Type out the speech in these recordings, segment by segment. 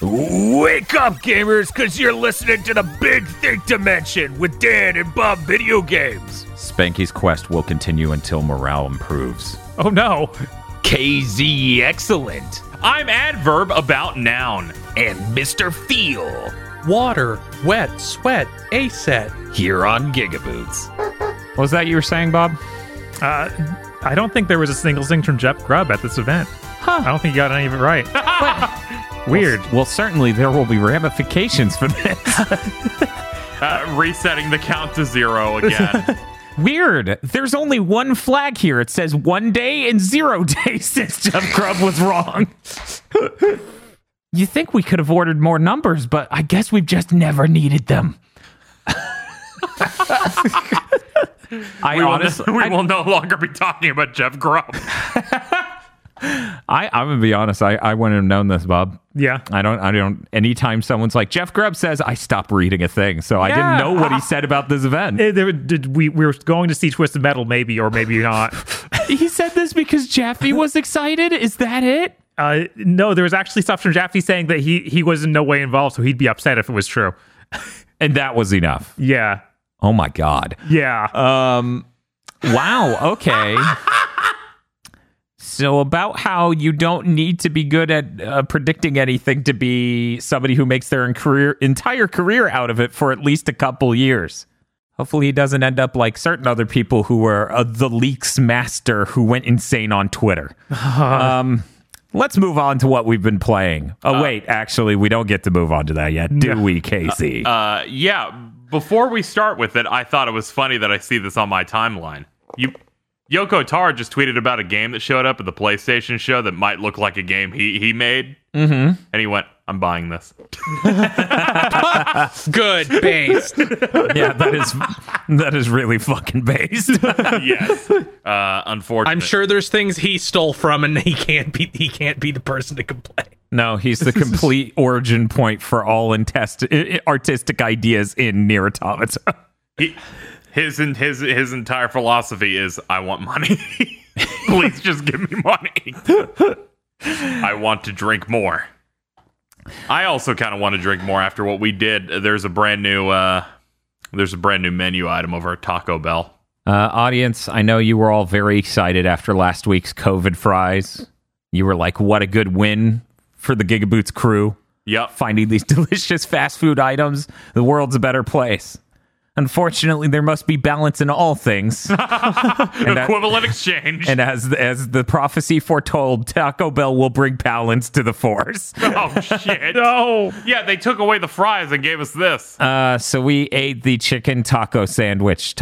Wake up, gamers, because you're listening to the Big Think Dimension with Dan and Bob Video Games. Spanky's quest will continue until morale improves. Oh no. KZ Excellent. I'm Adverb about noun. And Mr. Feel. Water, wet, sweat, A-set. Here on Gigaboots. What was that you were saying, Bob? I don't think there was a single thing from Jeff Grubb at this event. I don't think you got any of it right. Weird. Well, certainly there will be ramifications for this. Resetting the count to 0 again. Weird. There's only one flag here. It says 1 day and 0 days since Jeff Grubb was wrong. You think we could have ordered more numbers, but I guess we've just never needed them. We will no longer be talking about Jeff Grubb. I'm gonna be honest. I wouldn't have known this, Bob. Yeah. I don't. Anytime someone's like Jeff Grubb says, I stop reading a thing, so I didn't know what he said about this event. We were going to see Twisted Metal, maybe, or maybe not. He said this because Jaffe was excited. Is that it? No, there was actually stuff from Jaffe saying that he was in no way involved, so he'd be upset if it was true. And that was enough. Yeah. Oh my God. Yeah. Wow. Okay. So about how you don't need to be good at predicting anything to be somebody who makes their entire career out of it for at least a couple years. Hopefully he doesn't end up like certain other people who were the leaks master who went insane on Twitter. Let's move on to what we've been playing. Oh, wait, actually, we don't get to move on to that yet, do we, Casey? Yeah, before we start with it, I thought it was funny that I see this on my timeline. Yoko Taro just tweeted about a game that showed up at the PlayStation show that might look like a game he made. Mm-hmm. And he went, I'm buying this. Good, based. Yeah, that is really fucking based. Yes. Unfortunately. I'm sure there's things he stole from and he can't be the person to complain. No, he's the complete origin point for all artistic ideas in Nier Automata. His entire philosophy is, I want money. Please just give me money. I want to drink more. I also kind of want to drink more after what we did. There's a brand new menu item over at Taco Bell. Audience, I know you were all very excited after last week's COVID fries. You were like, what a good win for the Gigaboots crew. Yep. Finding these delicious fast food items. The world's a better place. Unfortunately, there must be balance in all things. Equivalent exchange. And as the prophecy foretold, Taco Bell will bring balance to the force. Oh, shit. No. Yeah, they took away the fries and gave us this. So we ate the chicken taco sandwich.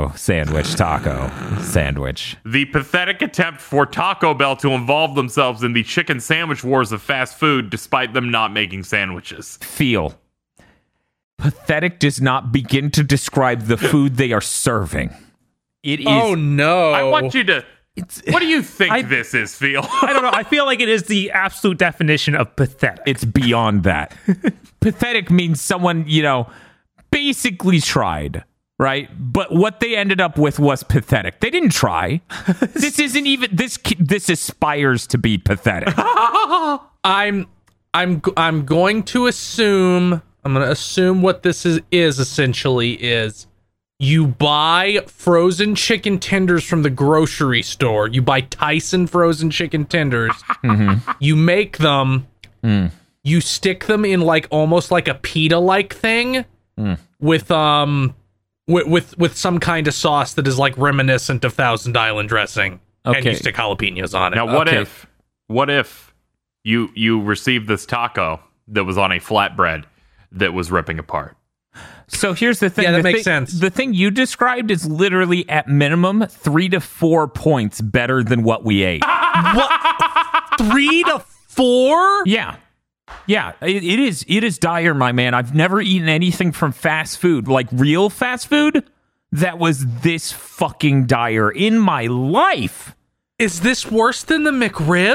The pathetic attempt for Taco Bell to involve themselves in the chicken sandwich wars of fast food, despite them not making sandwiches. Feel. Pathetic does not begin to describe the food they are serving. It is. Oh no! I want you to. What do you think this is, Phil? I don't know. I feel like it is the absolute definition of pathetic. It's beyond that. Pathetic means someone, basically tried, right? But what they ended up with was pathetic. They didn't try. This isn't even this aspires to be pathetic. I'm going to assume. I'm going to assume what this is essentially is you buy frozen chicken tenders from the grocery store. You buy Tyson frozen chicken tenders. Mm-hmm. You make them. You stick them in almost like a pita-like thing with some kind of sauce that is reminiscent of Thousand Island dressing. Okay. And you stick jalapenos on it. Now, what if you received this taco that was on a flatbread that was ripping apart? So here's the thing. Yeah, that makes sense. The thing you described is literally at minimum 3 to 4 points better than what we ate. What? 3 to 4? Yeah. Yeah, it is dire, my man. I've never eaten anything from fast food, like real fast food, that was this fucking dire in my life. Is this worse than the McRib?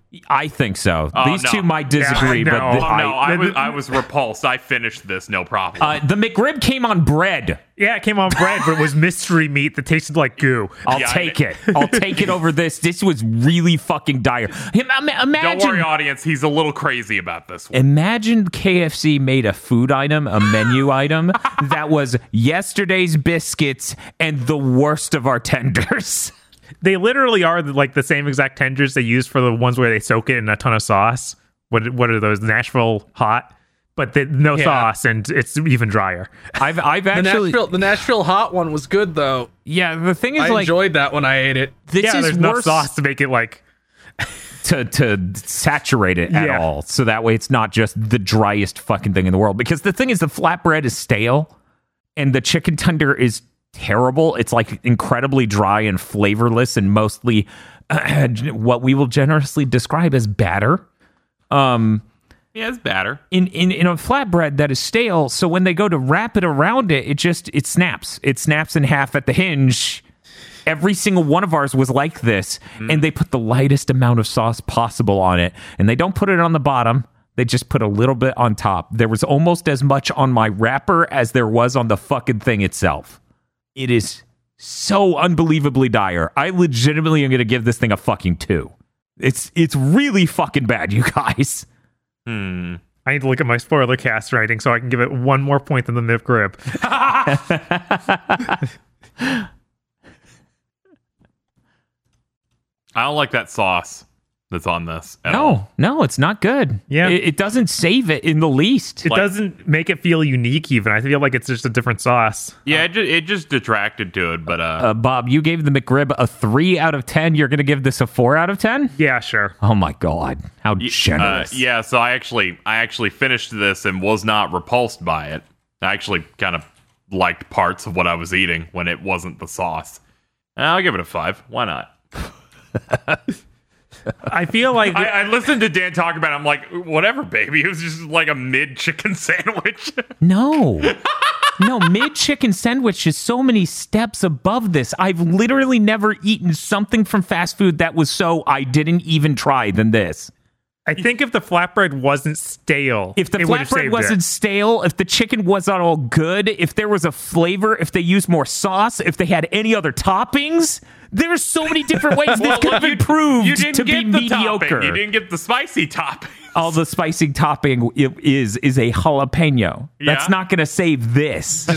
I think so. Oh, These no. two might disagree, Yeah, but no. I was repulsed. I finished this, no problem. the McRib came on bread. Yeah, it came on bread, but it was mystery meat that tasted like goo. I'll Yeah, take it. I'll take it over this. This was really fucking dire. Imagine, Don't worry, audience. He's a little crazy about this one. Imagine KFC made a food item, a menu item, that was yesterday's biscuits and the worst of our tenders. They literally are like the same exact tenders they use for the ones where they soak it in a ton of sauce. What are those? Nashville hot, but no sauce, and it's even drier. I've actually, The Nashville hot one was good though. yeah. The thing is, I like, enjoyed that when I ate it. this Yeah, is there's enough worse sauce to make it like. to saturate it at Yeah. all, so that way it's not just the driest fucking thing in the world. Because the thing is, the flatbread is stale, and the chicken tender is terrible. It's like incredibly dry and flavorless, and mostly what we will generously describe as batter. Yeah, it's batter. In a flatbread that is stale, so when they go to wrap it around it, it snaps. It snaps in half at the hinge. Every single one of ours was like this, and they put the lightest amount of sauce possible on it, and they don't put it on the bottom. They just put a little bit on top. There was almost as much on my wrapper as there was on the fucking thing itself. It is so unbelievably dire. I legitimately am going to give this thing a fucking 2. It's really fucking bad, you guys. I need to look at my spoiler cast rating so I can give it one more point than the McRib. I don't like that sauce that's on this. At all. No, it's not good. Yeah. It doesn't save it in the least. It doesn't make it feel unique even. I feel like it's just a different sauce. Yeah, it just detracted to it, but Bob, you gave the McRib a 3 out of 10. You're going to give this a 4 out of 10? Yeah, sure. Oh my God. How generous. yeah. So I actually finished this and was not repulsed by it. I actually kind of liked parts of what I was eating when it wasn't the sauce. I'll give it a 5. Why not? I feel like I listened to Dan talk about it. I'm like, whatever, baby. It was just like a mid chicken sandwich. No. No, mid chicken sandwich is so many steps above this. I've literally never eaten something from fast food that was so I didn't even try than this. I think if the flatbread wasn't stale, If the it would have flatbread saved wasn't it. stale, if the chicken wasn't all good, if there was a flavor, if they used more sauce, if they had any other toppings, there's so many different ways this could have improved You didn't to be get the mediocre. topping. You didn't get the spicy topping. All the spicy topping is a jalapeno. That's Yeah. not going to save this.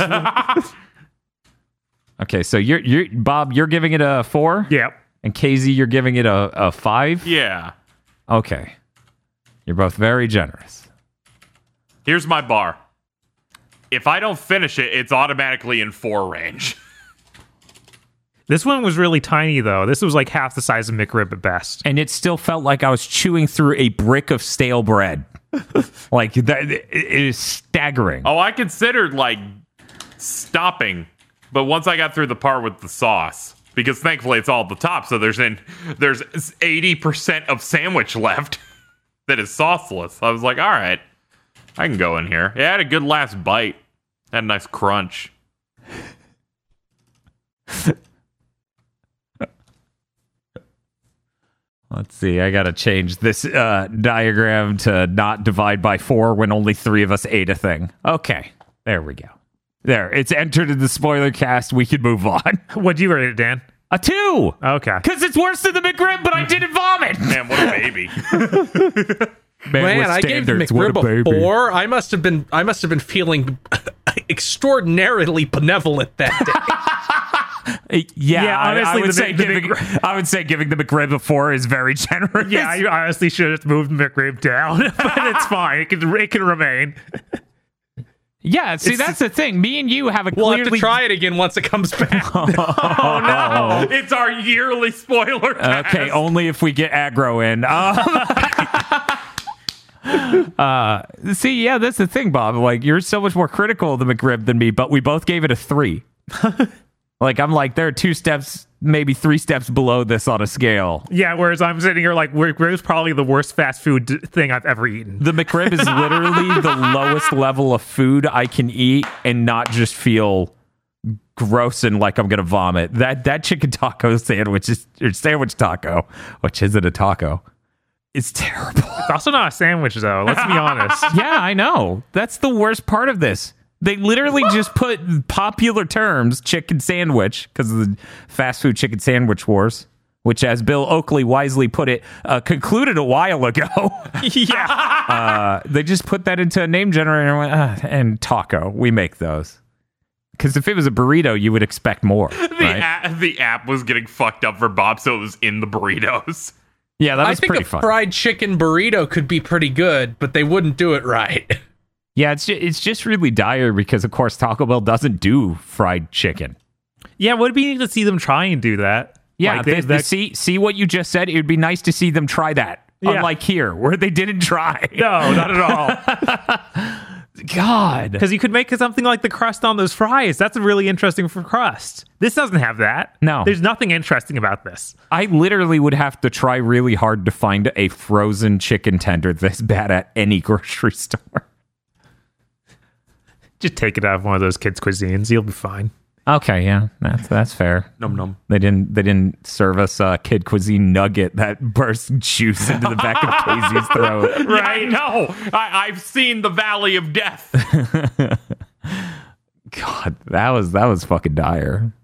Okay, so you're Bob, you're giving it a 4, Yeah. and KZ, you're giving it a 5. Yeah. Okay, you're both very generous. Here's my bar. If I don't finish it, it's automatically in 4 range. This one was really tiny, though. This was like half the size of McRib at best. And it still felt like I was chewing through a brick of stale bread. Like that, it is staggering. Oh, I considered like stopping, but once I got through the part with the sauce, because thankfully it's all at the top, so there's 80% of sandwich left that is sauceless. I was like, all right, I can go in here. It had a good last bite. Had a nice crunch. Let's see. I got to change this diagram to not divide by 4 when only 3 of us ate a thing. Okay. There we go. There. It's entered in the spoiler cast. We can move on. What'd you rate it, Dan? A 2. Okay. Because it's worse than the McRib, but I didn't vomit. Man, what a baby. Man, with I gave standards, what McRib a baby. 4. I must have been feeling extraordinarily benevolent that day. Yeah, honestly, I would say giving the McRib a 4 is very generous. Yeah, you honestly should have moved McRib down, but it's fine. It can remain. Yeah, see, that's the thing. Me and you have a We'll clearly... have to try it again once it comes back. Oh no! It's our yearly spoiler cast. Okay, only if we get aggro in. See, yeah, that's the thing, Bob. Like, you're so much more critical of the McRib than me, but we both gave it a 3. Like, I'm like, there are 2 steps, maybe 3 steps below this on a scale. Yeah, whereas I'm sitting here like McRib's probably the worst fast food thing I've ever eaten. The McRib is literally the lowest level of food I can eat and not just feel gross and like I'm gonna vomit. That chicken taco sandwich is, or sandwich taco, which isn't a taco, is terrible. It's also not a sandwich, though. Let's be honest. Yeah, I know. That's the worst part of this. They literally just put popular terms, chicken sandwich, because of the fast food chicken sandwich wars, which, as Bill Oakley wisely put it, concluded a while ago. Yeah. They just put that into a name generator and went, and taco. We make those. Because if it was a burrito, you would expect more. The app was getting fucked up for Bob, so it was in the burritos. Yeah, that I was think pretty a fun. fried chicken burrito could be pretty good, but they wouldn't do it right. Yeah, it's just really dire because, of course, Taco Bell doesn't do fried chicken. Yeah, would be neat to see them try and do that. Yeah, Like, see what you just said? It would be nice to see them try that. Yeah. Unlike here, where they didn't try. no, not at all. God. Because you could make something like the crust on those fries. That's really interesting for crust. This doesn't have that. No. There's nothing interesting about this. I literally would have to try really hard to find a frozen chicken tender this bad at any grocery store. Just take it out of one of those kids' cuisines. You'll be fine. Okay, yeah, that's fair. Num num. They didn't serve us a kid cuisine nugget that bursts juice into the back of Casey's throat. Right? No, I've seen the Valley of Death. God, that was fucking dire.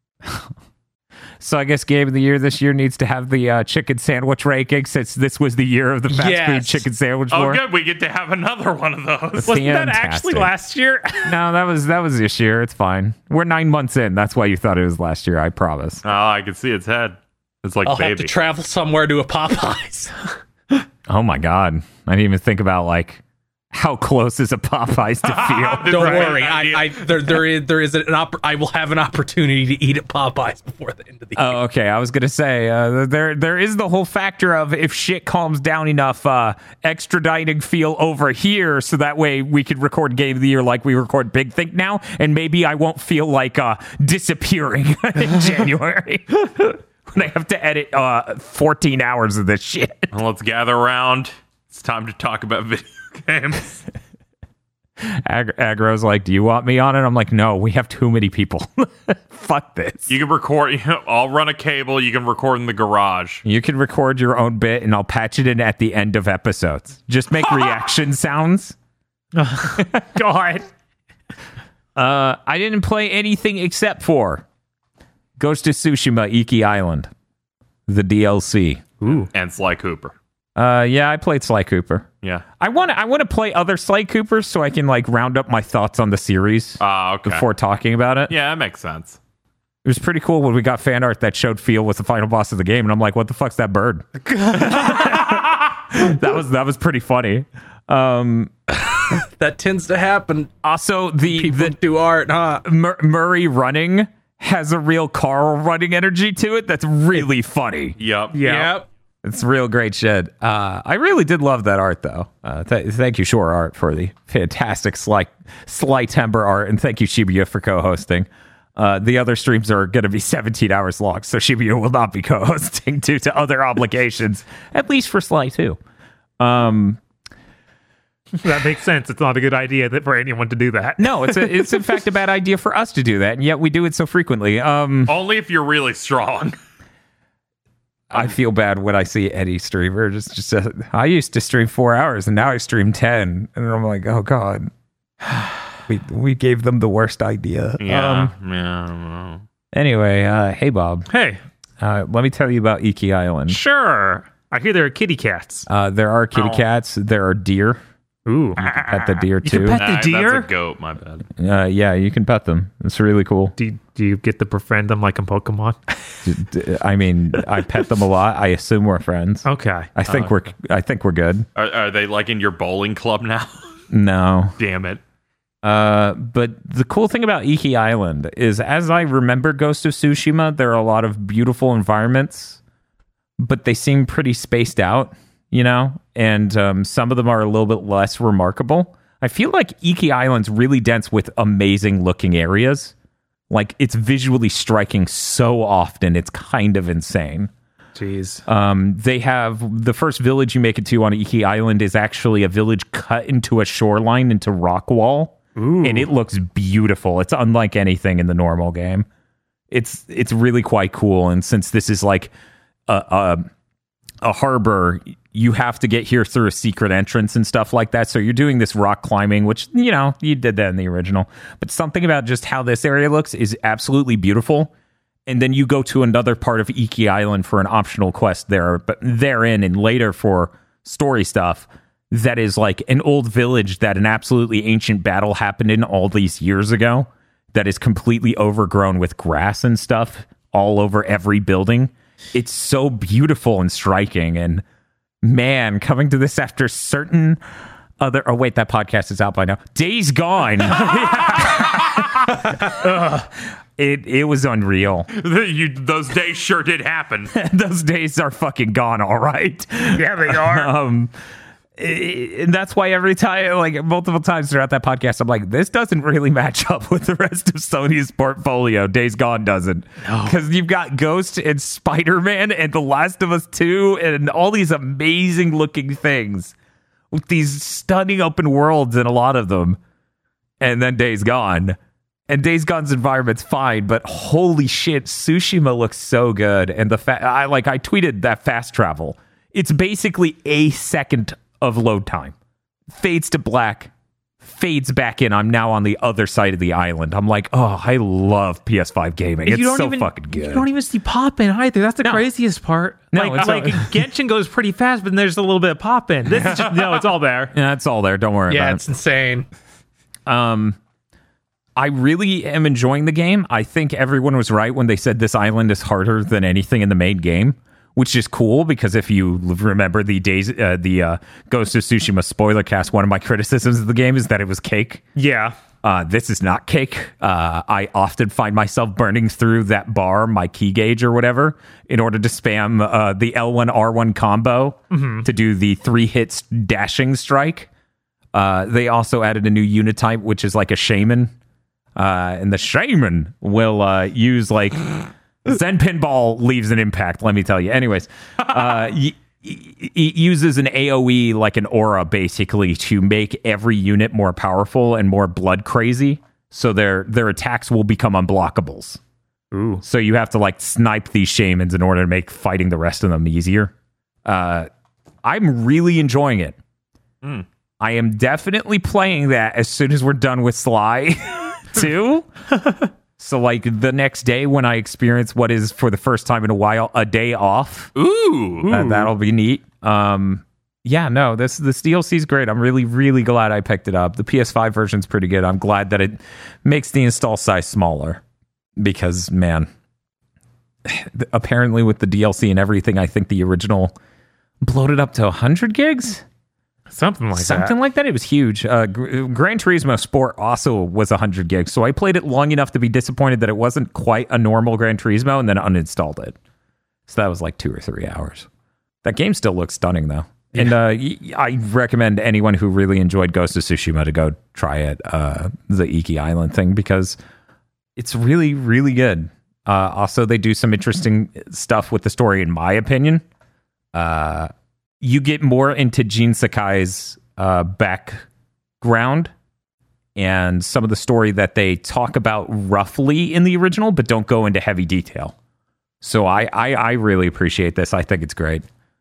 So I guess Game of the Year this year needs to have the chicken sandwich ranking, since this was the year of the fast food chicken sandwich war. Oh, good. We get to have another one of those. Wasn't that actually Fantastic. last year? No, that was this year. It's fine. We're 9 months in. That's why you thought it was last year. I promise. Oh, I can see its head. It's like I'll have baby. to travel somewhere to a Popeyes. Oh my God, I didn't even think about like how close is a Popeyes to feel. Don't Right. worry, there is I will have an opportunity to eat at Popeyes before the end of the year. Oh, okay. I was gonna say there is the whole factor of if shit calms down enough, extraditing feel over here, so that way we could record Game of the Year like we record Big Think now, and maybe I won't feel like disappearing in January when I have to edit 14 hours of this shit. Well, let's gather around. It's time to talk about video games. Agro's like, do you want me on it? I'm like, no, we have too many people. Fuck this. You can record. I'll run a cable. You can record in the garage. You can record your own bit, and I'll patch it in at the end of episodes. Just make reaction sounds. God. I didn't play anything except for Ghost of Tsushima Iki Island, the DLC. Ooh. And Sly Cooper. Yeah, I played Sly Cooper. Yeah. I want to play other Sly Coopers so I can like round up my thoughts on the series Okay. before talking about it. Yeah, that makes sense. It was pretty cool when we got fan art that showed Phil was the final boss of the game, and I'm like, what the fuck's that bird? that was pretty funny. That tends to happen. Also, People do art, huh? Murray running has a real Carl running energy to it that's really funny. Yep. Yeah. Yep. It's real great shit. I really did love that art, though. Thank you, Shore Art, for the fantastic Sly Timber art, and thank you, Shibuya, for co-hosting. The other streams are going to be 17 hours long, so Shibuya will not be co-hosting due to other obligations, at least for Sly 2. That makes sense. It's not a good idea for anyone to do that. No, it's in fact a bad idea for us to do that, and yet we do it so frequently. Only if you're really strong. I feel bad when I see Eddie streamer. I used to stream 4 hours, and now I stream 10, and I'm like, oh god, we gave them the worst idea. Yeah. Anyway, hey Bob, Hey, let me tell you about Iki Island. sure. I hear there are kitty cats. There are kitty cats. There are deer. Ooh. You can pet the deer too. pet the deer? That's a goat, my bad. Yeah, you can pet them. It's really cool. Do you get to befriend them like in Pokemon? I mean, I pet them a lot. I assume we're friends. Okay. I think we're good. Are they like in your bowling club now? No. Damn it. But the cool thing about Iki Island is, as I remember Ghost of Tsushima, there are a lot of beautiful environments, but they seem pretty spaced out, you know? And some of them are a little bit less remarkable. I feel like Iki Island's really dense with amazing looking areas. Like, it's visually striking so often, it's kind of insane. Jeez. They have the first village you make it to on Iki Island is actually a village cut into a shoreline, into rock wall. Ooh. And it looks beautiful. It's unlike anything in the normal game. It's really quite cool. And since this is like a harbor, you have to get here through a secret entrance and stuff like that. So you're doing this rock climbing, which, you know, you did that in the original. But something about just how this area looks is absolutely beautiful. And then you go to another part of Iki Island for an optional quest there, but therein and later for story stuff that is like an old village that an absolutely ancient battle happened in all these years ago that is completely overgrown with grass and stuff all over every building. It's so beautiful and striking. And man, coming to this after certain other... Oh, wait, that podcast is out by now. Days Gone. It was unreal. Those days sure did happen. Those days are fucking gone, all right? Yeah, they are. And that's why every time, like multiple times throughout that podcast, I'm like, this doesn't really match up with the rest of Sony's portfolio. Days Gone doesn't. Because you've got Ghost and Spider-Man and The Last of Us 2 and all these amazing looking things with these stunning open worlds in a lot of them. And then Days Gone. And Days Gone's environment's fine, but holy shit, Tsushima looks so good. And I tweeted that fast travel. It's basically a second of load time. Fades to black, fades back in. I'm now on the other side of the island. I'm like, oh, I love PS5 gaming. It's so fucking good. You don't even see pop-in either. That's the craziest part. No, like Genshin goes pretty fast, but then there's a little bit of pop-in. This is just, No, it's all there. Yeah, it's all there. Don't worry Yeah, about it's insane. I really am enjoying the game. I think everyone was right when they said this island is harder than anything in the main game, which is cool because if you remember the Ghost of Tsushima spoiler cast, one of my criticisms of the game is that it was cake. Yeah. This is not cake. I often find myself burning through that bar, my key gauge or whatever, in order to spam the L1 R1 combo to do the 3 hits dashing strike. They also added a new unit type, which is like a shaman. And the shaman will use like Zen Pinball leaves an impact, let me tell you. Anyways, he uses an AoE like an aura basically to make every unit more powerful and more blood crazy. So their attacks will become unblockables. Ooh. So you have to like snipe these shamans in order to make fighting the rest of them easier. I'm really enjoying it. I am definitely playing that as soon as we're done with Sly 2. So like the next day when I experience what is for the first time in a while a day off. Ooh. That'll be neat. Yeah, no, this DLC is great. I'm really, really glad I picked it up. The PS5 version's pretty good. I'm glad that it makes the install size smaller because, man, apparently with the DLC and everything, I think the original bloated up to 100 gigs. Something like that. It was huge. Gran Turismo Sport also was 100 gigs, so I played it long enough to be disappointed that it wasn't quite a normal Gran Turismo and then uninstalled it. So that was like 2 or 3 hours. That game still looks stunning, though. And I recommend anyone who really enjoyed Ghost of Tsushima to go try it, the Iki Island thing, because it's really, really good. Also, they do some interesting stuff with the story, in my opinion. You get more into Jin Sakai's background and some of the story that they talk about roughly in the original, but don't go into heavy detail. So I really appreciate this. I think it's great.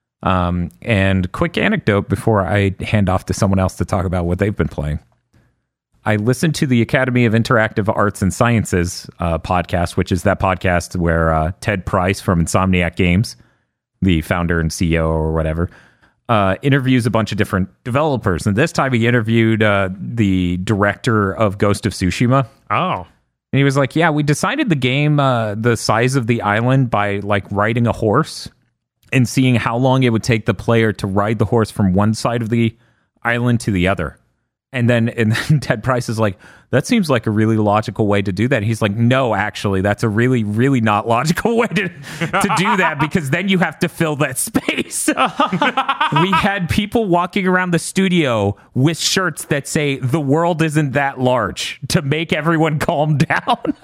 And quick anecdote before I hand off to someone else to talk about what they've been playing. I listened to the Academy of Interactive Arts and Sciences podcast, which is that podcast where Ted Price from Insomniac Games, the founder and CEO or whatever, interviews a bunch of different developers. And this time he interviewed the director of Ghost of Tsushima. Oh. And he was like, yeah, we decided the game, the size of the island by like riding a horse and seeing how long it would take the player to ride the horse from one side of the island to the other. And then Ted Price is like, that seems like a really logical way to do that. And he's like, no, actually, that's a really, really not logical way to do that, because then you have to fill that space. We had people walking around the studio with shirts that say, the world isn't that large, to make everyone calm down.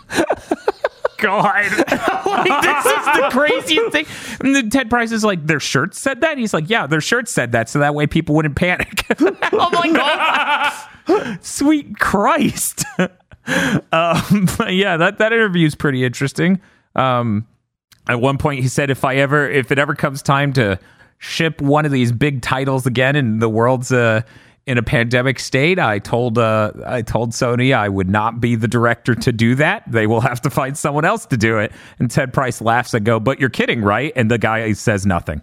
God. Like, this is the craziest thing. And then Ted Price is like, their shirts said that? And he's like, yeah, their shirts said that, so that way people wouldn't panic. I'm like, oh, sweet Christ. But yeah, that interview is pretty interesting. At one point he said, if it ever comes time to ship one of these big titles again and the world's in a pandemic state, I told Sony I would not be the director to do that. They will have to find someone else to do it. And Ted Price laughs and go, "But you're kidding, right?" And the guy says nothing.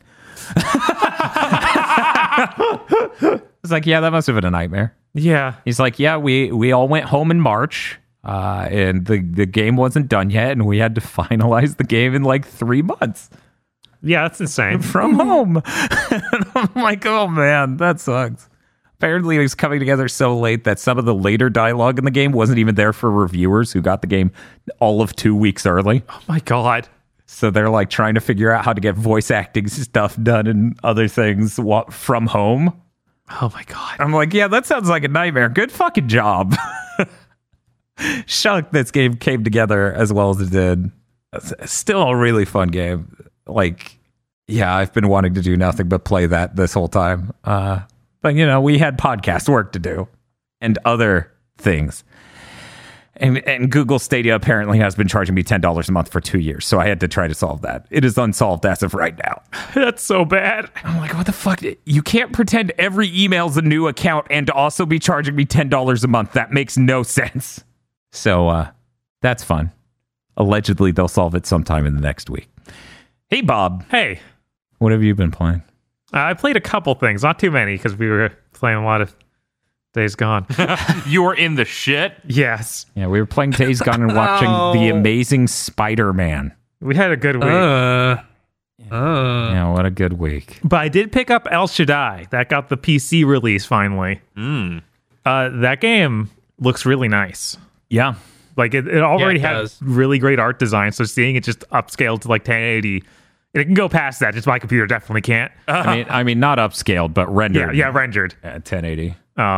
It's like, yeah, that must have been a nightmare. Yeah. He's like, yeah, we all went home in March, and the game wasn't done yet, and we had to finalize the game in like 3 months Yeah, that's insane. from home. And I'm like, oh man, that sucks. Apparently, it was coming together so late that some of the later dialogue in the game wasn't even there for reviewers who got the game all of 2 weeks early. Oh my God. So they're like trying to figure out how to get voice acting stuff done and other things from home. Oh my God. I'm like, yeah, that sounds like a nightmare. Good fucking job. Shocked this game came together as well as it did. It's still a really fun game. Like, yeah, I've been wanting to do nothing but play that this whole time. But, we had podcast work to do and other things. And Google Stadia apparently has been charging me $10 a month for 2 years. So I had to try to solve that. It is unsolved as of right now. That's so bad. I'm like, what the fuck? You can't pretend every email's a new account and also be charging me $10 a month. That makes no sense. So that's fun. Allegedly, they'll solve it sometime in the next week. Hey, Bob. Hey, What have you been playing? I played a couple things, not too many, because we were playing a lot of Days Gone. You were in the shit. Yes. Yeah, we were playing Days Gone and watching The Amazing Spider-Man. We had a good week. Yeah, what a good week. But I did pick up El Shaddai. That got the PC release finally. That game looks really nice. Yeah. Like it already Yeah, it had does. really great art design. So seeing it just upscaled to like 1080, it can go past that. Just my computer definitely can't. I mean, not upscaled, but rendered. Yeah, rendered. At 1080.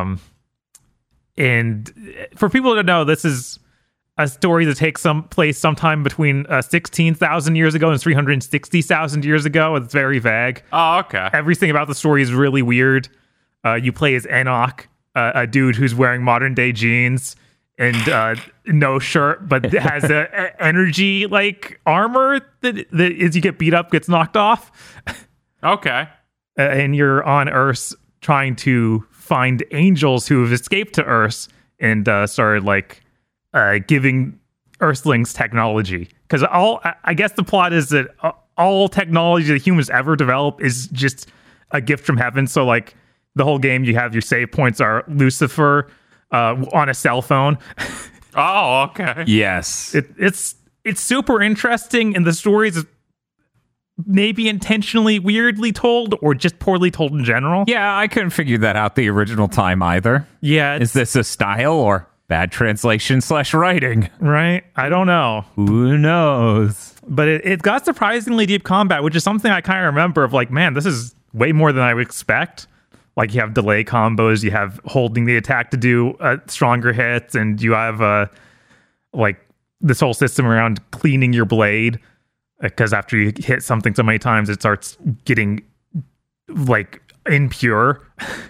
And for people to know, this is a story that takes place sometime between 16,000 years ago and 360,000 years ago. It's very vague. Oh, okay. Everything about the story is really weird. You play as Enoch, a dude who's wearing modern day jeans and no shirt, but has a energy like armor that as you get beat up gets knocked off. Okay. And you're on Earth trying to find angels who have escaped to Earth and started like giving Earthlings technology. Because I guess the plot is that all technology that humans ever develop is just a gift from heaven. So like the whole game, you have your save points are Lucifer on a cell phone. Oh, okay. Yes. It's super interesting, and the story is maybe intentionally weirdly told or just poorly told in general. Yeah, I couldn't figure that out the original time either. Yeah, Is this a style or bad translation / writing? right. I don't know. Who knows? But it got surprisingly deep combat, which is something I kind of remember of like, man, this is way more than I would expect. Like you have delay combos, you have holding the attack to do stronger hits, and you have like this whole system around cleaning your blade. Because after you hit something so many times, it starts getting like impure.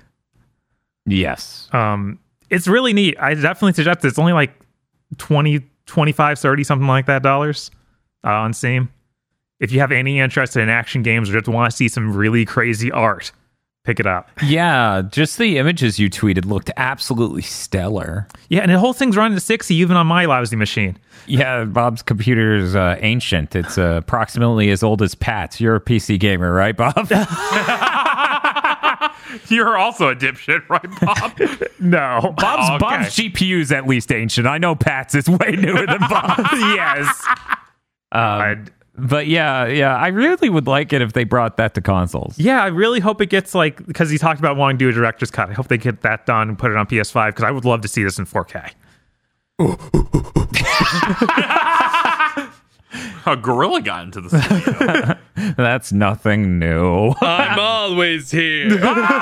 Yes. It's really neat. I definitely suggest it. It's only like 20, 25, 30, something like that dollars on Steam. If you have any interest in action games or just want to see some really crazy art, pick it up. Yeah, just the images you tweeted looked absolutely stellar. Yeah, and the whole thing's running to 60 even on my lousy machine. Yeah, Bob's computer is ancient. It's approximately as old as Pat's. You're a PC gamer, right, Bob? You're also a dipshit, right, Bob? No. Bob's Oh, okay. Bob's GPU's at least ancient. I know Pat's is way newer than Bob's. Yes. But yeah, I really would like it if they brought that to consoles. Yeah, I really hope it gets like, because he talked about wanting to do a director's cut. I hope they get that done and put it on PS5 because I would love to see this in 4K. A gorilla got into the studio. That's nothing new. I'm always here.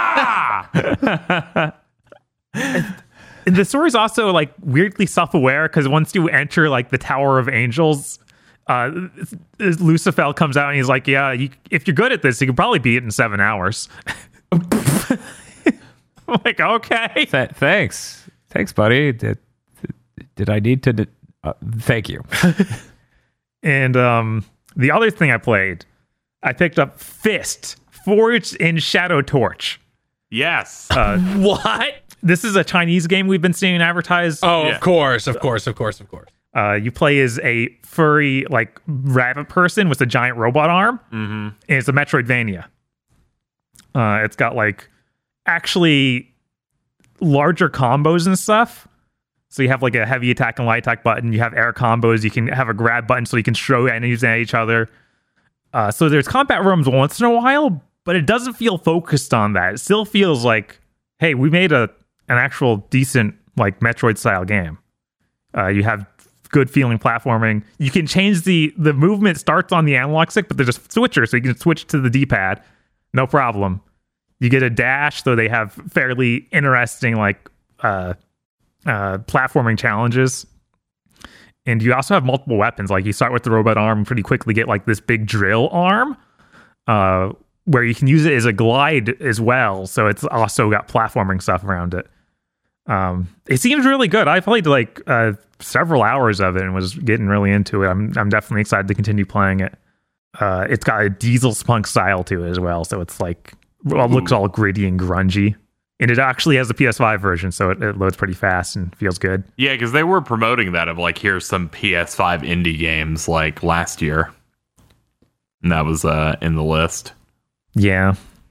And the story's also like weirdly self-aware because once you enter like the Tower of Angels, Lucifer comes out and he's like, yeah, if you're good at this, you can probably beat it in 7 hours. I'm like, okay. Thanks, buddy. Did I need to? Thank you. And the other thing I played, I picked up Fist Forged in Shadow Torch. Yes. What? This is a Chinese game we've been seeing advertised. Oh, Yeah. of course. You play as a furry, like, rabbit person with a giant robot arm. Mm-hmm. And it's a Metroidvania. It's got, like, actually larger combos and stuff. So you have, like, a heavy attack and light attack button. You have air combos. You can have a grab button so you can throw enemies at each other. So there's combat rooms once in a while, but it doesn't feel focused on that. It still feels like, hey, we made an actual decent, like, Metroid-style game. You have good feeling platforming. You can change the movement starts on the analog stick, but there's a switcher, so you can switch to the D-pad. No problem. You get a dash, though they have fairly interesting, like, platforming challenges. And you also have multiple weapons. Like, you start with the robot arm and pretty quickly get, like, this big drill arm, where you can use it as a glide as well. So it's also got platforming stuff around it. It seems really good. I played, like, several hours of it and was getting really into it. I'm definitely excited to continue playing it. It's got a Diesel Spunk style to it as well. So it's, like, it looks all gritty and grungy. And it actually has a PS5 version, so it loads pretty fast and feels good. Yeah, because they were promoting that of like, here's some PS5 indie games like last year. And that was in the list. Yeah.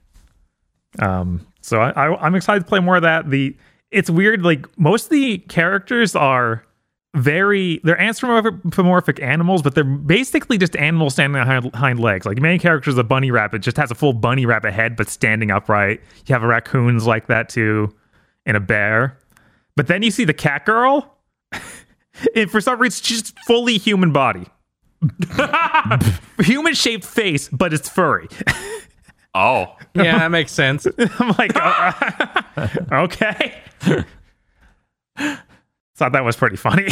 So I'm excited to play more of that. It's weird, like, most of the characters are they're anthropomorphic animals, but they're basically just animals standing on hind legs. Like, main character is a bunny rabbit, just has a full bunny rabbit head, but standing upright. You have raccoons like that too, and a bear. But then you see the cat girl, and for some reason, she's just fully human body. Human-shaped face, but it's furry. Oh. Yeah, that makes sense. I'm like, okay. Thought that was pretty funny.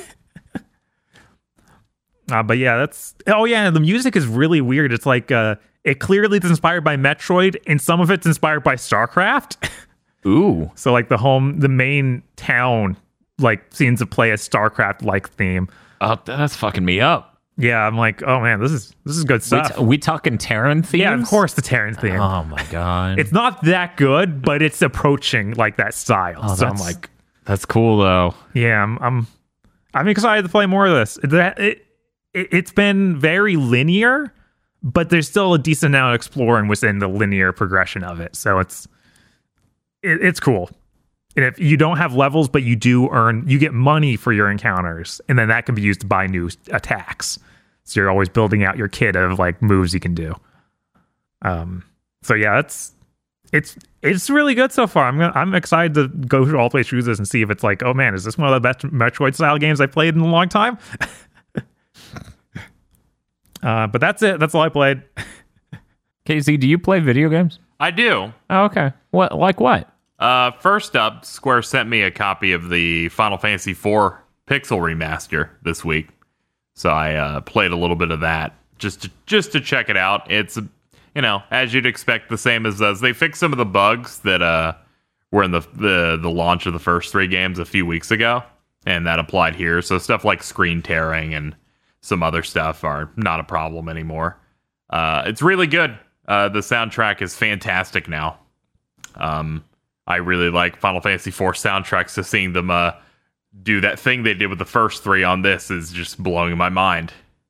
But yeah, the music is really weird. It's like, it clearly is inspired by Metroid, and some of it's inspired by StarCraft. Ooh. So, like, the main town, like, seems to play a StarCraft-like theme. Oh, that's fucking me up. Yeah, I'm like, oh man, this is good stuff. We talking Terran themes? Yeah, of course, the Terran theme. Oh my god. It's not that good, but it's approaching, like, that style. Oh, so I'm like, that's cool though. yeah, I'm excited to play more of this. It's been very linear, but there's still a decent amount of exploring within the linear progression of it. So it's cool. And if you don't have levels, but you get money for your encounters, and then that can be used to buy new attacks. So you're always building out your kit of, like, moves you can do. So yeah, it's really good so far. I'm excited to go all the way through this and see if it's like, oh man, is this one of the best Metroid style games I played in a long time? But that's it. That's all I played. KZ, do you play video games? I do. Oh, okay. What? Like what? First up, Square sent me a copy of the Final Fantasy IV Pixel Remaster this week. So I played a little bit of that just to check it out. It's, as you'd expect, the same as us. They fixed some of the bugs that were in the launch of the first 3 games a few weeks ago, and that applied here. So stuff like screen tearing and some other stuff are not a problem anymore. It's really good. The soundtrack is fantastic now. I really like Final Fantasy IV soundtracks, so seeing them do that thing they did with the first 3 on this is just blowing my mind.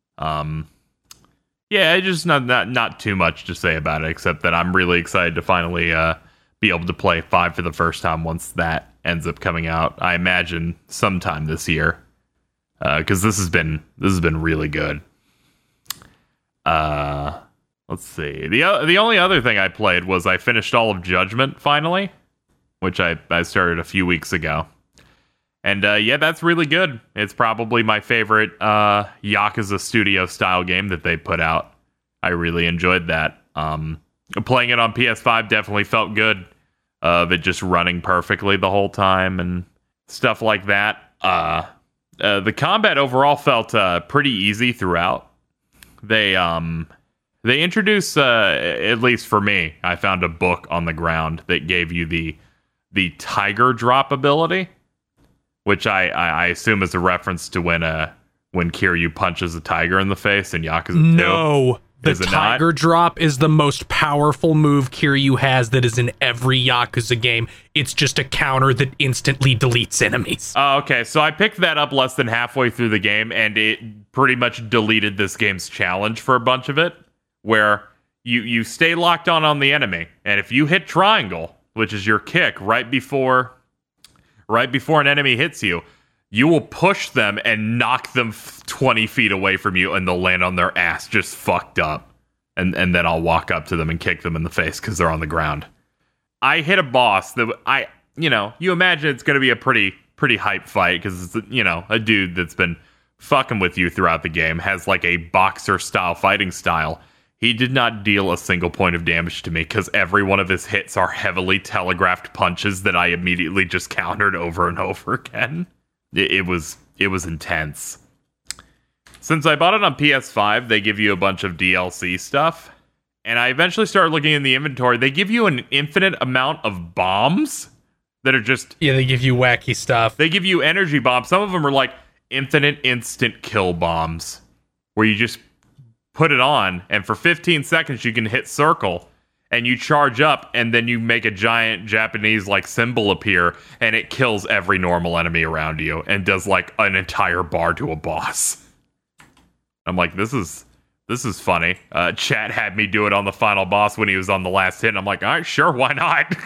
Yeah, just not too much to say about it, except that I'm really excited to finally be able to play 5 for the first time once that ends up coming out. I imagine sometime this year, because this has been really good. Let's see. The only other thing I played was I finished all of Judgment finally, which I started a few weeks ago. And yeah, that's really good. It's probably my favorite Yakuza Studio style game that they put out. I really enjoyed that. Playing it on PS5 definitely felt good. Of it just running perfectly the whole time and stuff like that. The combat overall felt pretty easy throughout. They introduced, at least for me, I found a book on the ground that gave you the Tiger Drop ability, which I assume is a reference to when Kiryu punches a tiger in the face in Yakuza 2. No. The Is it not? Tiger Drop is the most powerful move Kiryu has that is in every Yakuza game. It's just a counter that instantly deletes enemies. Oh, okay. So I picked that up less than halfway through the game, and it pretty much deleted this game's challenge for a bunch of it, where you stay locked on the enemy, and if you hit triangle, which is your kick right before an enemy hits you, you will push them and knock them 20 feet away from you, and they'll land on their ass just fucked up. And then I'll walk up to them and kick them in the face because they're on the ground. I hit a boss that you imagine it's going to be a pretty hype fight because it's, a dude that's been fucking with you throughout the game, has like a boxer style fighting style. He did not deal a single point of damage to me because every one of his hits are heavily telegraphed punches that I immediately just countered over and over again. It was intense. Since I bought it on PS5, they give you a bunch of DLC stuff. And I eventually started looking in the inventory. They give you an infinite amount of bombs that are just... Yeah, they give you wacky stuff. They give you energy bombs. Some of them are like infinite instant kill bombs, where you just put it on, and for 15 seconds you can hit circle, and you charge up, and then you make a giant Japanese like symbol appear, and it kills every normal enemy around you, and does like an entire bar to a boss. I'm like, this is funny. Chat had me do it on the final boss when he was on the last hit, and I'm like, all right, sure, why not?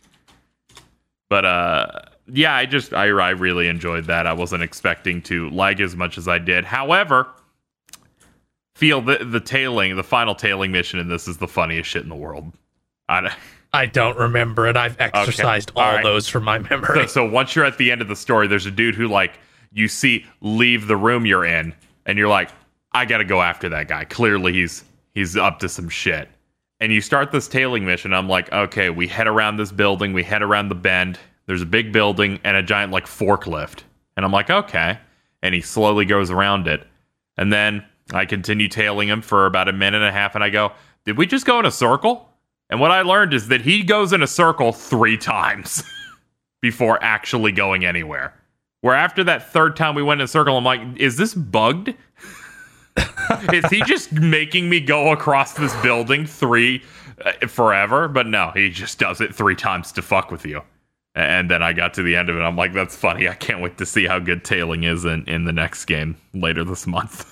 But yeah, I really enjoyed that. I wasn't expecting to lag as much as I did. However, feel the final tailing mission in this is the funniest shit in the world. I don't remember it. I've exercised all those from my memory. So once you're at the end of the story, there's a dude who like you see leave the room you're in, and you're like, I gotta go after that guy. Clearly he's up to some shit. And you start this tailing mission. I'm like, okay, we head around this building, we head around the bend. There's a big building and a giant like forklift. And I'm like, okay. And he slowly goes around it. And then I continue tailing him for about a minute and a half, and I go, did we just go in a circle? And what I learned is that he goes in a circle 3 times before actually going anywhere. Where after that third time we went in a circle, I'm like, is this bugged? Is he just making me go across this building forever? But no, he just does it 3 times to fuck with you. And then I got to the end of it. I'm like, that's funny. I can't wait to see how good tailing is in the next game later this month.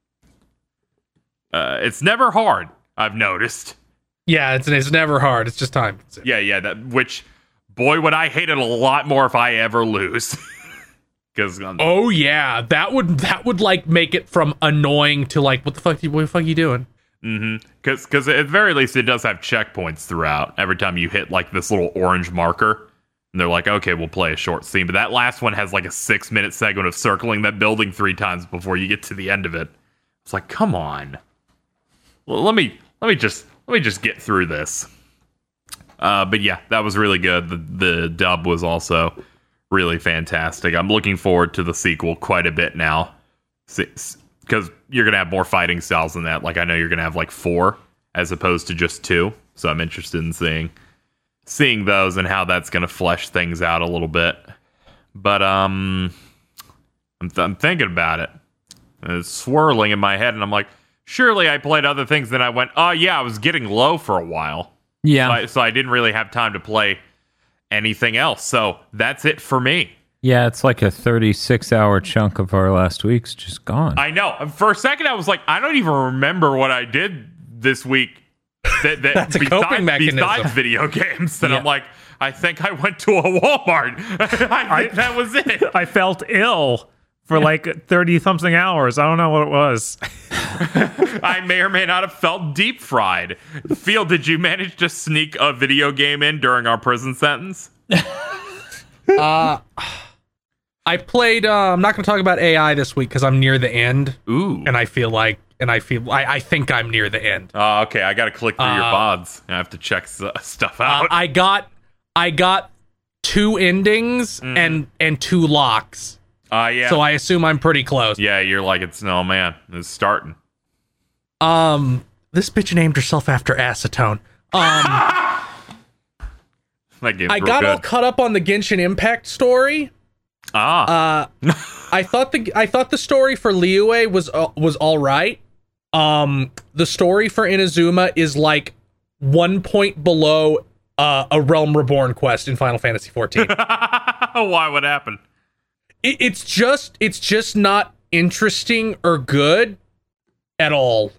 It's never hard, I've noticed. Yeah, it's never hard. It's just time. Yeah. Which, boy, would I hate it a lot more if I ever lose. Because oh yeah, that would like make it from annoying to like, what the fuck are you doing? Mm-hmm. Because at the very least, it does have checkpoints throughout. Every time you hit like this little orange marker, and they're like, okay, we'll play a short scene. But that last one has like a 6-minute segment of circling that building 3 times before you get to the end of it. It's like, come on. Well, let me just get through this. But yeah, that was really good. The dub was also really fantastic. I'm looking forward to the sequel quite a bit now, because you're gonna have more fighting styles than that. Like, I know you're gonna have like 4 as opposed to just 2. So I'm interested in seeing those and how that's gonna flesh things out a little bit. But I'm thinking about it. And it's swirling in my head, and I'm like, surely I played other things. Then I went, oh yeah, I was getting low for a while. Yeah. So I didn't really have time to play anything else. So that's it for me. Yeah, it's like a 36-hour chunk of our last week's just gone. I know. For a second, I was like, I don't even remember what I did this week. That's a coping mechanism. Besides video games. And I'm like, I think I went to a Walmart. I think that was it. I felt ill for like 30-something hours. I don't know what it was. I may or may not have felt deep fried. Phil, did you manage to sneak a video game in during our prison sentence? I played, I'm not going to talk about AI this week because I'm near the end. Ooh. And I think I'm near the end. Oh, okay. I got to click through your VODs. I have to check stuff out. I got 2 endings and 2 locks. Yeah. So I assume I'm pretty close. Yeah, you're like, it's starting. This bitch named herself after acetone. That game's I real got good. all caught up on the Genshin Impact story. I thought the story for Liyue was all right. the story for Inazuma is like 1 point below a Realm Reborn quest in Final Fantasy XIV. Why? What happened? It's just not interesting or good at all.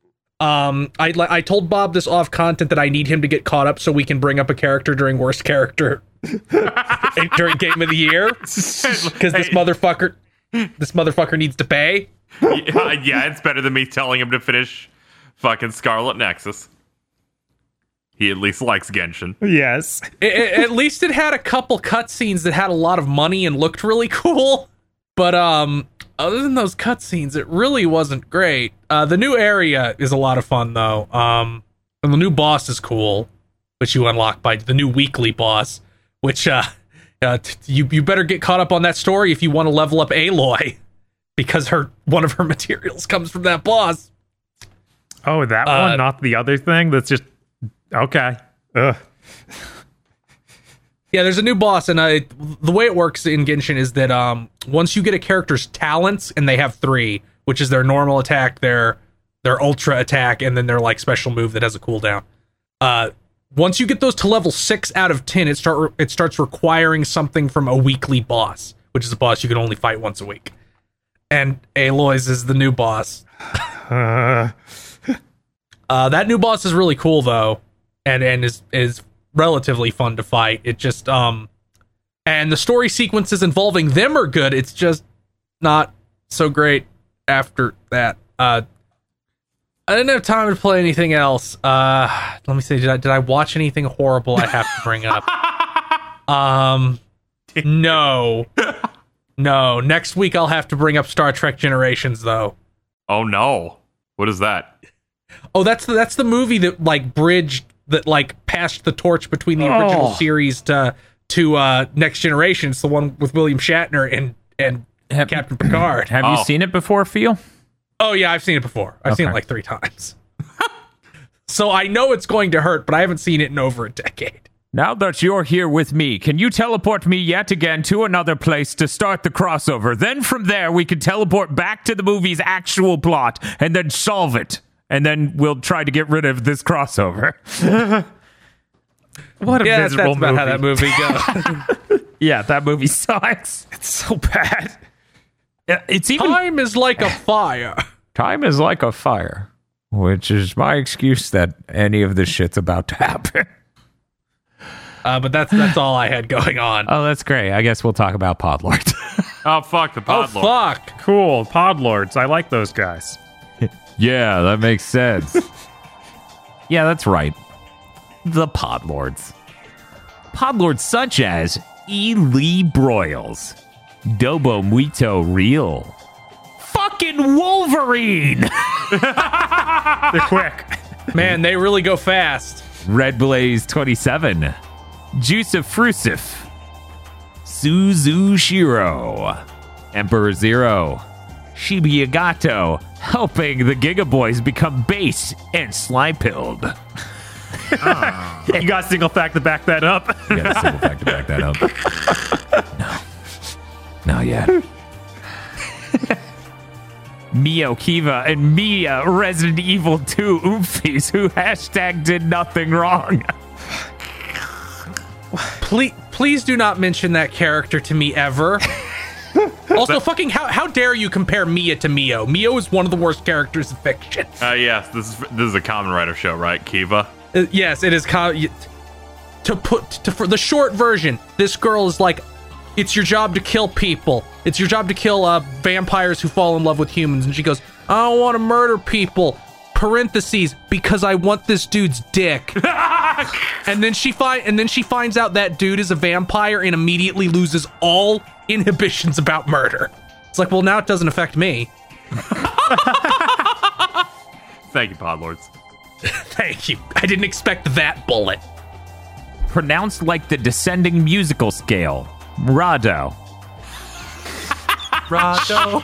I told Bob this off content that I need him to get caught up so we can bring up a character during worst character during Game of the Year, because this motherfucker needs to pay. Yeah, it's better than me telling him to finish fucking Scarlet Nexus. He at least likes Genshin. Yes. At least it had a couple cutscenes that had a lot of money and looked really cool. But other than those cutscenes, it really wasn't great. The new area is a lot of fun, though. And the new boss is cool, which you unlock by the new weekly boss, which you better get caught up on that story if you want to level up Aloy, because one of her materials comes from that boss. Oh, that one, not the other thing? That's just... Okay. Ugh. Yeah, there's a new boss, and the way it works in Genshin is that once you get a character's talents, and they have 3, which is their normal attack, their ultra attack, and then their like special move that has a cooldown. Once you get those to level 6 out of 10, it starts requiring something from a weekly boss, which is a boss you can only fight once a week. And Aloy's is the new boss. That new boss is really cool though, and is relatively fun to fight. It just and the story sequences involving them are good. It's just not so great after that. I didn't have time to play anything else. Let me see. Did I watch anything horrible I have to bring up? No. Next week I'll have to bring up Star Trek Generations though. Oh no. What is that? Oh, that's the movie that like bridged, that like passed the torch between the original series to Next Generation. It's the one with William Shatner and Captain Picard. Have you seen it before, Phil? Oh yeah, I've seen it before. I've seen it like 3 times. So I know it's going to hurt, but I haven't seen it in over a decade. Now that you're here with me, can you teleport me yet again to another place to start the crossover? Then from there, we can teleport back to the movie's actual plot and then solve it. And then we'll try to get rid of this crossover. What a miserable that's about movie. how that movie goes. Yeah, that movie sucks. It's so bad. It's even... Time is like a fire. Time is like a fire, which is my excuse that any of this shit's about to happen. But that's all I had going on. Oh, that's great. I guess we'll talk about Podlords. Oh, fuck the Oh, Podlord. fuck. Cool. Podlords. I like those guys. Yeah, that makes sense. Yeah, that's right. The Podlords. Podlords such as E. Lee Broyles, Dobo Muito Real, fucking Wolverine, They're quick. Man, they really go fast. Red Blaze 27, Jusuf Frusif, Suzu Shiro, Emperor Zero, Shibuya Gato, helping the Giga Boys become base and slime-pilled. You got a single fact to back that up. You got a simple fact to back that up. No. Not yet. Mio Kiva and Mia Resident Evil 2 Oomfies who hashtag did nothing wrong. Please do not mention that character to me ever. Also, fucking how dare you compare Mia to Mio? Mio is one of the worst characters in fiction. Yes, this is a Kamen Rider show, right? Kiva? Yes, it is. For the short version, this girl is like, it's your job to kill people. It's your job to kill vampires who fall in love with humans. And she goes, I don't want to murder people. Parentheses, because I want this dude's dick. and then she finds out that dude is a vampire and immediately loses all inhibitions about murder. It's like, well, now it doesn't affect me. Thank you, Podlords. Thank you. I didn't expect that bullet. Pronounced like the descending musical scale. Rado. Rado.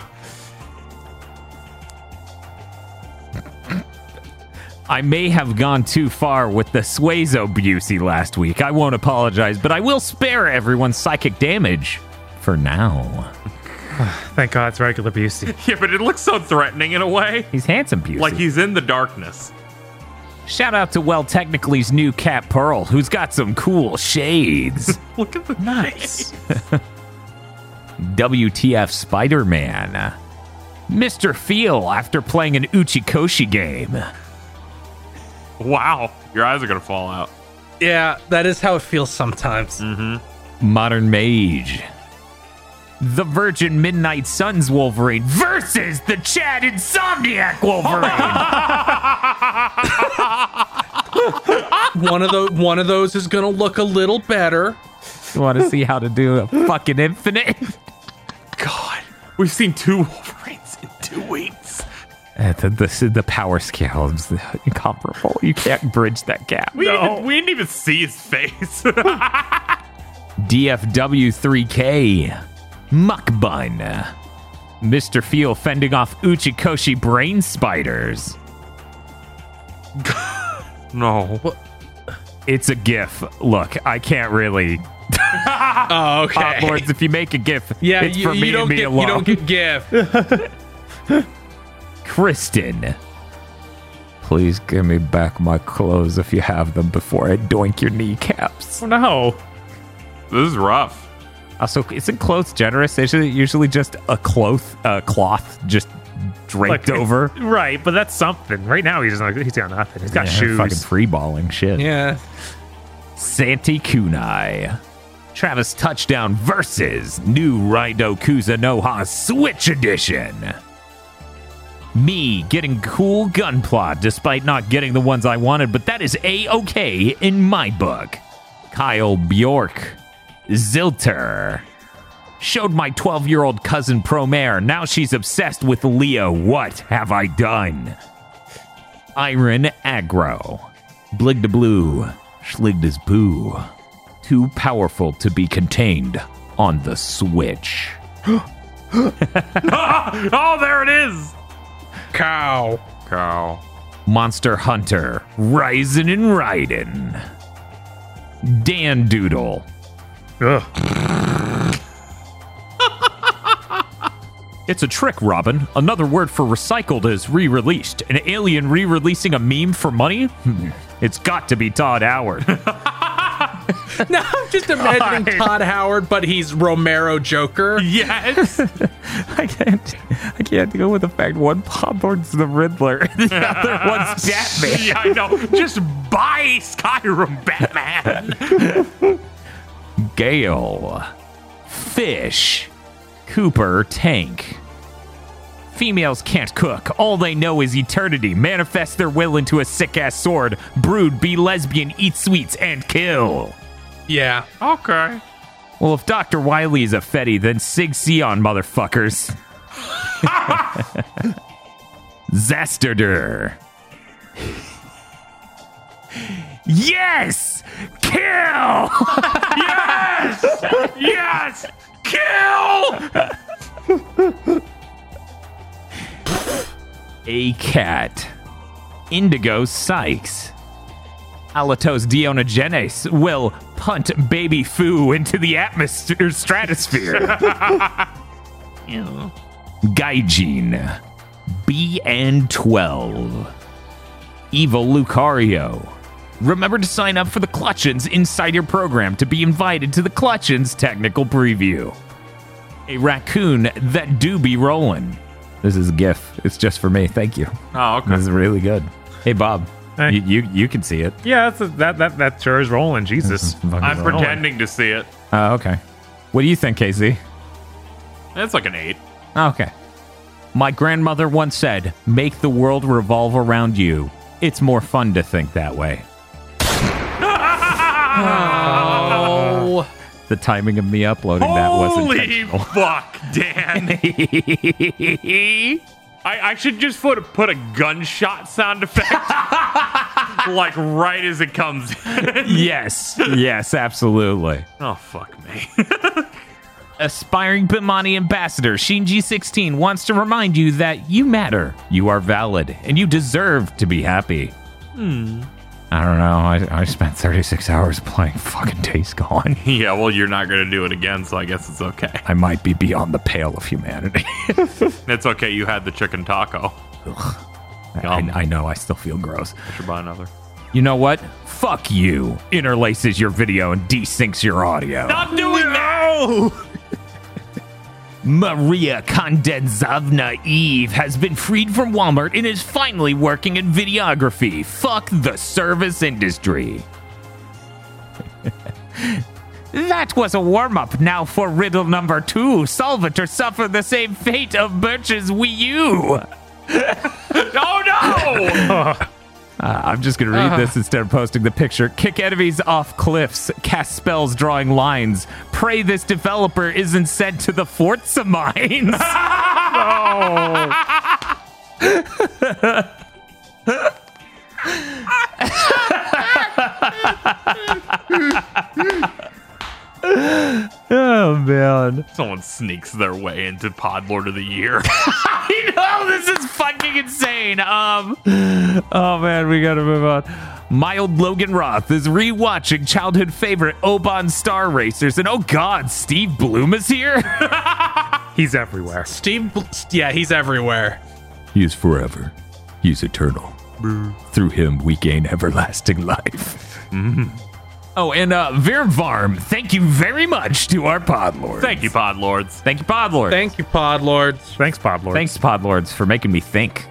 I may have gone too far with the Suezo Busey last week. I won't apologize, but I will spare everyone psychic damage for now. Thank God it's regular Busey. Yeah, but it looks so threatening in a way. He's handsome, Busey. Like he's in the darkness. Shout out to Well Technically's new cat Pearl, who's got some cool shades. Look at the Nice. WTF Spider-Man. Mr. Feel after playing an Uchikoshi game. Wow, your eyes are gonna fall out. Yeah, that is how it feels sometimes. Modern Mage. The Virgin Midnight Suns Wolverine versus the Chad Insomniac Wolverine. One of those is gonna look a little better. You want to see how to do a fucking infinite? God, we've seen 2 Wolverines in 2 weeks. The power scale is incomparable. You can't bridge that gap. We didn't even see his face. DFW3K. Muckbun. Mr. Feel fending off Uchikoshi brain spiders. No. It's a GIF. Look, I can't really. Oh, okay. Hot Lords, if you make a GIF, Yeah, it's for me you and don't me get alone. you don't get gift. Kristen. Please give me back my clothes if you have them before I doink your kneecaps. Oh, no. This is rough. Also, isn't clothes generous? Isn't it usually just a cloth just draped Look, over? Right, but that's something. Right now, he's got nothing. He's got shoes. Fucking freeballing shit. Yeah. Santi Kunai. Travis Touchdown versus new Raido Kuzunoha Switch Edition. Me getting cool gunplot despite not getting the ones I wanted, but that is A-okay in my book. Kyle Bjork. Zilter. Showed my 12-year-old cousin Promare. Now she's obsessed with Leo. What have I done? Iron Aggro. Blig de Blue. Schlig is Boo. Too powerful to be contained on the Switch. Oh, there it is. Cow. Monster Hunter. Ryzen and Raiden. Dan Doodle. Ugh. It's a trick, Robin. Another word for recycled is re-released. An alien re-releasing a meme for money? It's got to be Todd Howard. No, I'm just imagining Todd Howard, but he's Romero Joker. Yes. I can't deal with the fact one Podlord's the Riddler, the other one's Batman. Yeah, I know. Just buy Skyrim, Batman. Gale. Fish. Cooper Tank. Females can't cook. All they know is eternity. Manifest their will into a sick-ass sword. Brood, be lesbian, eat sweets, and kill. Yeah. Okay. Well, if Dr. Wily is a Fetty, then Sig Sion, motherfuckers. Zasterder. Yes! Kill! Yes. Kill. A cat. Indigo Sykes. Alatos Diogenes will punt baby Foo into the atmosphere stratosphere. Gaijin. BN12. Evil Lucario. Remember to sign up for the Clutchins Insider program to be invited to the Clutchins technical preview. A raccoon that do be rolling. This is a GIF. It's just for me. Thank you. Oh, okay. This is really good. Hey, Bob. Hey. You can see it. Yeah, that sure is rolling. Jesus. I'm pretending to see it. Okay. What do you think, Casey? It's like an 8. Okay. My grandmother once said, "Make the world revolve around you. It's more fun to think that way." Oh. The timing of me uploading that wasn't Holy intentional. fuck, Dan. I should just put a gunshot sound effect like right as it comes in. Yes, absolutely. Oh, fuck me. Aspiring Bimani ambassador Shinji16 wants to remind you that you matter, you are valid, and you deserve to be happy. I I don't know. I spent 36 hours playing fucking Days Gone. Yeah, well, you're not going to do it again, so I guess it's okay. I might be beyond the pale of humanity. It's okay. You had the chicken taco. I know. I still feel gross. I should buy another. You know what? Fuck you. Interlaces your video and desyncs your audio. Stop doing that! Maria Kondenzovna Eve has been freed from Walmart and is finally working in videography. Fuck the service industry. That was a warm-up. Now for riddle number 2. Solve it or suffer the same fate of Birch's Wii U. Oh, no! I'm just going to read this instead of posting the picture. Kick enemies off cliffs. Cast spells drawing lines. Pray this developer isn't sent to the Forza mines. Oh, man. Someone sneaks their way into Podlord of the Year. I know, this is fucking insane. Oh, man, we got to move on. Mild Logan Roth is rewatching childhood favorite Oban Star Racers. And oh, God, Steve Bloom is here? He's everywhere. Yeah, he's everywhere. He is forever. He is eternal. Through him, we gain everlasting life. Oh, and Vir Varm, thank you very much to our Podlords. Thank you, Podlords. Thank you, Podlords. Thank you, Podlords. Thanks, Podlord. Thanks, Podlords, for making me think.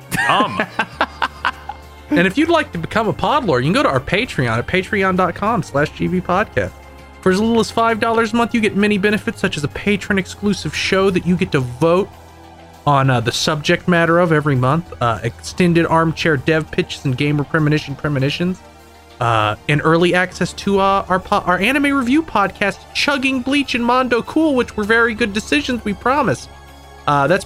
And if you'd like to become a Podlord, you can go to our Patreon at patreon.com/gbpodcast. For as little as $5 a month, you get many benefits, such as a patron-exclusive show that you get to vote on the subject matter of every month, extended armchair dev pitches and gamer premonitions, and early access to our anime review podcast, Chugging Bleach and Mondo Cool, which were very good decisions, we promise. That's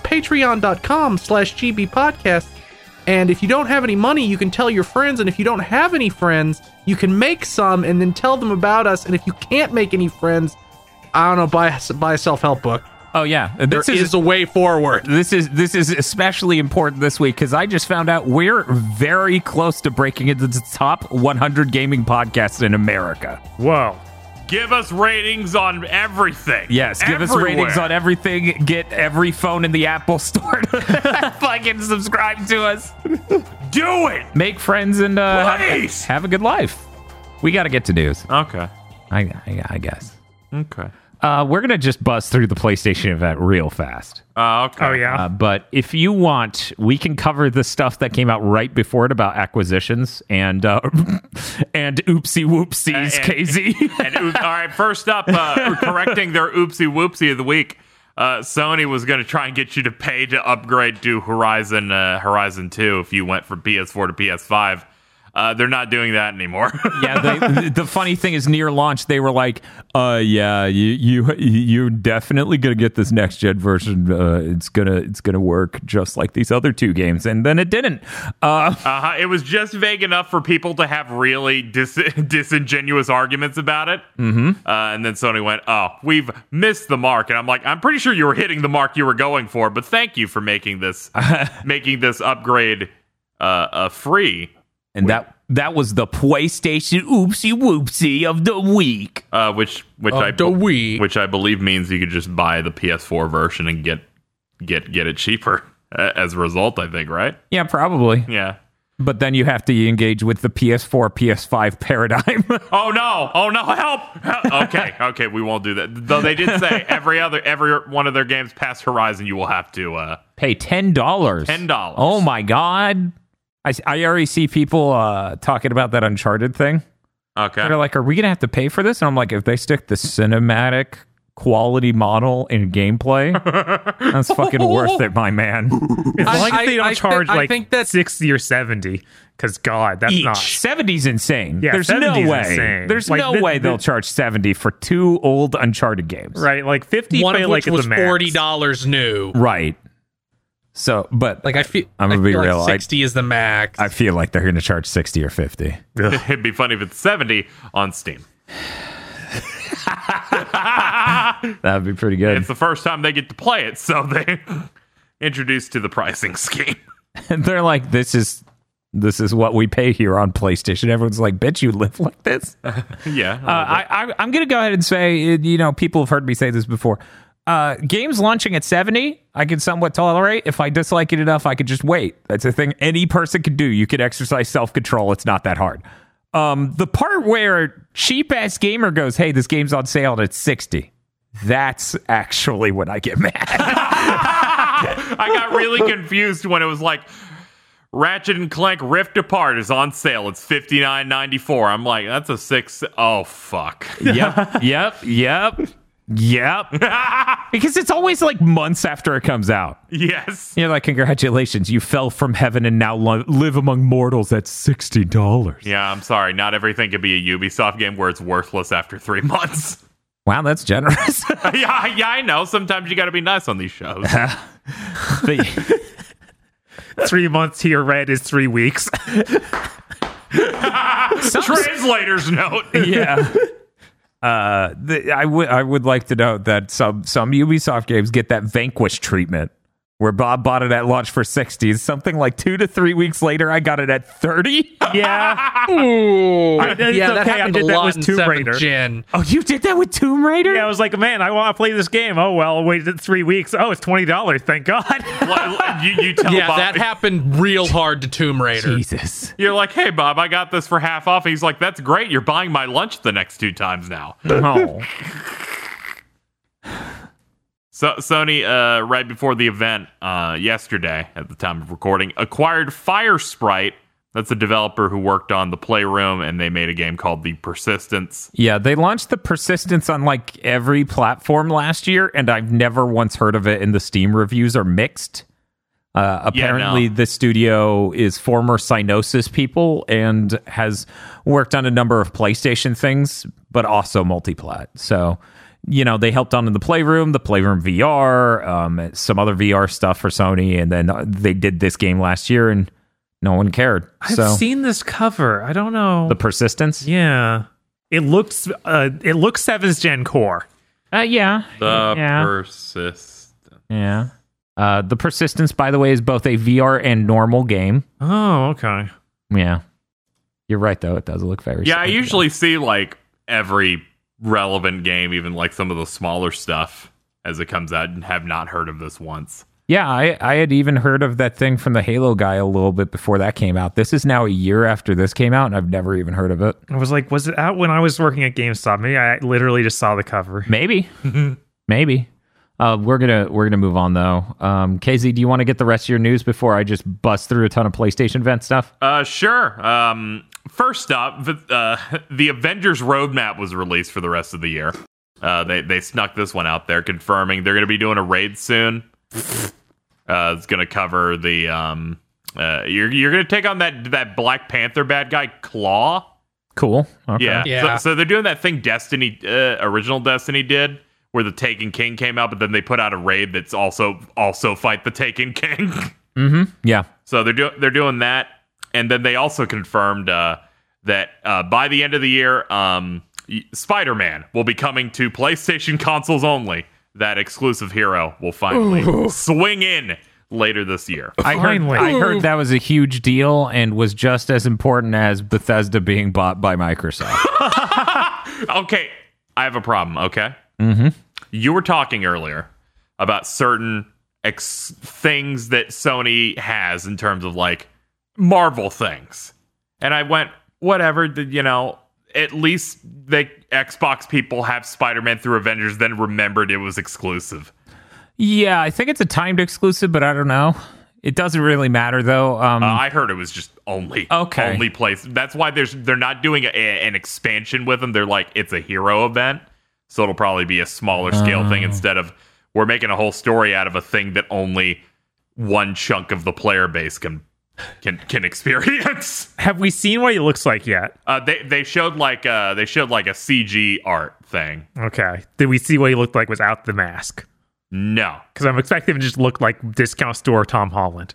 patreon.com/gbpodcast. And if you don't have any money, you can tell your friends. And if you don't have any friends, you can make some and then tell them about us. And if you can't make any friends, I don't know, buy a self-help book. Oh, yeah. There is a way forward. This is especially important this week because I just found out we're very close to breaking into the top 100 gaming podcasts in America. Whoa. Give us ratings on everything. Yes, give us ratings on everything. Get every phone in the Apple Store to fucking subscribe to us. Do it. Make friends and Please. have a good life. We got to get to news. Okay. I guess. Okay. We're going to just buzz through the PlayStation event real fast. Okay. Oh, yeah. But if you want, we can cover the stuff that came out right before it about acquisitions and oopsie whoopsies, KZ. All right, first up, correcting their oopsie whoopsie of the week. Sony was going to try and get you to pay to upgrade to Horizon 2 if you went from PS4 to PS5. They're not doing that anymore. Yeah, the funny thing is, near launch, they were like, yeah, you're definitely gonna get this next gen version. It's gonna work just like these other two games, and then it didn't. It was just vague enough for people to have really disingenuous arguments about it. Mm-hmm. And then Sony went, "Oh, we've missed the mark." And I'm like, "I'm pretty sure you were hitting the mark you were going for, but thank you for making this upgrade free." And that was the PlayStation oopsie whoopsie of the week. Which I believe means you could just buy the PS4 version and get it cheaper as a result, I think, right? Yeah, probably. Yeah. But then you have to engage with the PS4, PS5 paradigm. Oh no, help! Okay, we won't do that. Though they did say every one of their games past Horizon, you will have to pay $10. $10. Oh my God. I already see people talking about that Uncharted thing. Okay. They're like, are we going to have to pay for this? And I'm like, if they stick the cinematic quality model in gameplay, that's fucking worth it, my man. As long as they don't charge I think that's 60 or 70, because God, that's not. 70's insane. Yeah, There's 70's no way. insane. There's Like, no way they'll charge 70 for two old Uncharted games. Right, like 50 one play of like which was the max. $40 new. Right. So, but Like I'm gonna be real. Like 60 is the max. I feel like they're going to charge 60 or 50. It'd be funny if it's 70 on Steam. That would be pretty good. It's the first time they get to play it, so they introduced to the pricing scheme. And they're like, this is This is what we pay here on PlayStation. Everyone's like, bitch, you live like this? Yeah. I'm going to go ahead and say, people have heard me say this before. Games launching at 70, I can somewhat tolerate. If I dislike it enough, I could just wait. That's a thing any person can do. You can exercise self-control. It's not that hard. The part where cheap-ass gamer goes, hey, this game's on sale and it's 60. That's actually when I get mad. I got really confused when it was like Ratchet and Clank Rift Apart is on sale. It's $59.94. I'm like, that's a 6. Oh, fuck. Yep. Because it's always like months after it comes out. Yes. You're like, congratulations, you fell from heaven and now live among mortals at $60. Yeah, I'm sorry. Not everything could be a Ubisoft game where it's worthless after 3 months. Wow, that's generous. yeah, I know. Sometimes you got to be nice on these shows. 3 months here, red is 3 weeks. Translator's note. Yeah. I would like to note that some Ubisoft games get that Vanquish treatment, where Bob bought it at launch for 60. Something like 2 to 3 weeks later, I got it at 30. Yeah. Ooh. That happened did a that lot with in Tomb 7th Raider. Gen. Oh, you did that with Tomb Raider? Yeah, I was like, man, I want to play this game. Oh, well, waited 3 weeks. Oh, it's $20. Thank God. You tell Yeah, Bob. that happened real hard to Tomb Raider. Jesus. You're like, hey, Bob, I got this for half off. He's like, that's great. You're buying my lunch the next 2 times now. Oh. So Sony, right before the event yesterday, at the time of recording, acquired Firesprite. That's a developer who worked on The Playroom, and they made a game called The Persistence. Yeah, they launched The Persistence on like every platform last year, and I've never once heard of it, and the Steam reviews are mixed. Apparently, the studio is former Cynosis people and has worked on a number of PlayStation things, but also multi-plat. So, they helped on in The Playroom VR, some other VR stuff for Sony, and then they did this game last year, and no one cared. I've seen this cover. I don't know. The Persistence? Yeah. It looks 7th gen core. Yeah. Persistence. Yeah. The Persistence, by the way, is both a VR and normal game. Oh, okay. Yeah. You're right, though. It does look very Yeah, I similar. usually see like every relevant game, even like some of the smaller stuff as it comes out, and have not heard of this once. Yeah, I had even heard of that thing from the Halo guy a little bit before that came out. This is now a year after this came out, and I've never even heard of it. I was like, was it out when I was working at GameStop? Maybe I literally just saw the cover. Maybe. Maybe. We're gonna move on though. KZ, do you want to get the rest of your news before I just bust through a ton of PlayStation event stuff? Sure. First up, the Avengers roadmap was released for the rest of the year. They snuck this one out there, confirming they're going to be doing a raid soon. It's going to cover the you're going to take on that Black Panther bad guy Claw. Cool. Okay. Yeah. So they're doing that thing Destiny, original Destiny did, where the Taken King came out, but then they put out a raid that's also fight the Taken King. Mm-hmm. Yeah. So they're doing that, and then they also confirmed that by the end of the year, Spider-Man will be coming to PlayStation consoles only. That exclusive hero will finally swing in later this year. I heard that was a huge deal and was just as important as Bethesda being bought by Microsoft. Okay, I have a problem. Okay, Mm-hmm. You were talking earlier about certain things that Sony has in terms of like Marvel things, and I went, whatever. At least the Xbox people have Spider-Man through Avengers, then remembered it was exclusive. Yeah, I think it's a timed exclusive, but I don't know. It doesn't really matter, though. I heard it was just only place. That's why they're not doing an expansion with them. They're like, it's a hero event, so it'll probably be a smaller scale thing instead of we're making a whole story out of a thing that only one chunk of the player base can experience. Have we seen what he looks like yet? They showed like a CG art thing. Okay. Did we see what he looked like without the mask? No, Because I'm expecting him to just look like discount store Tom Holland.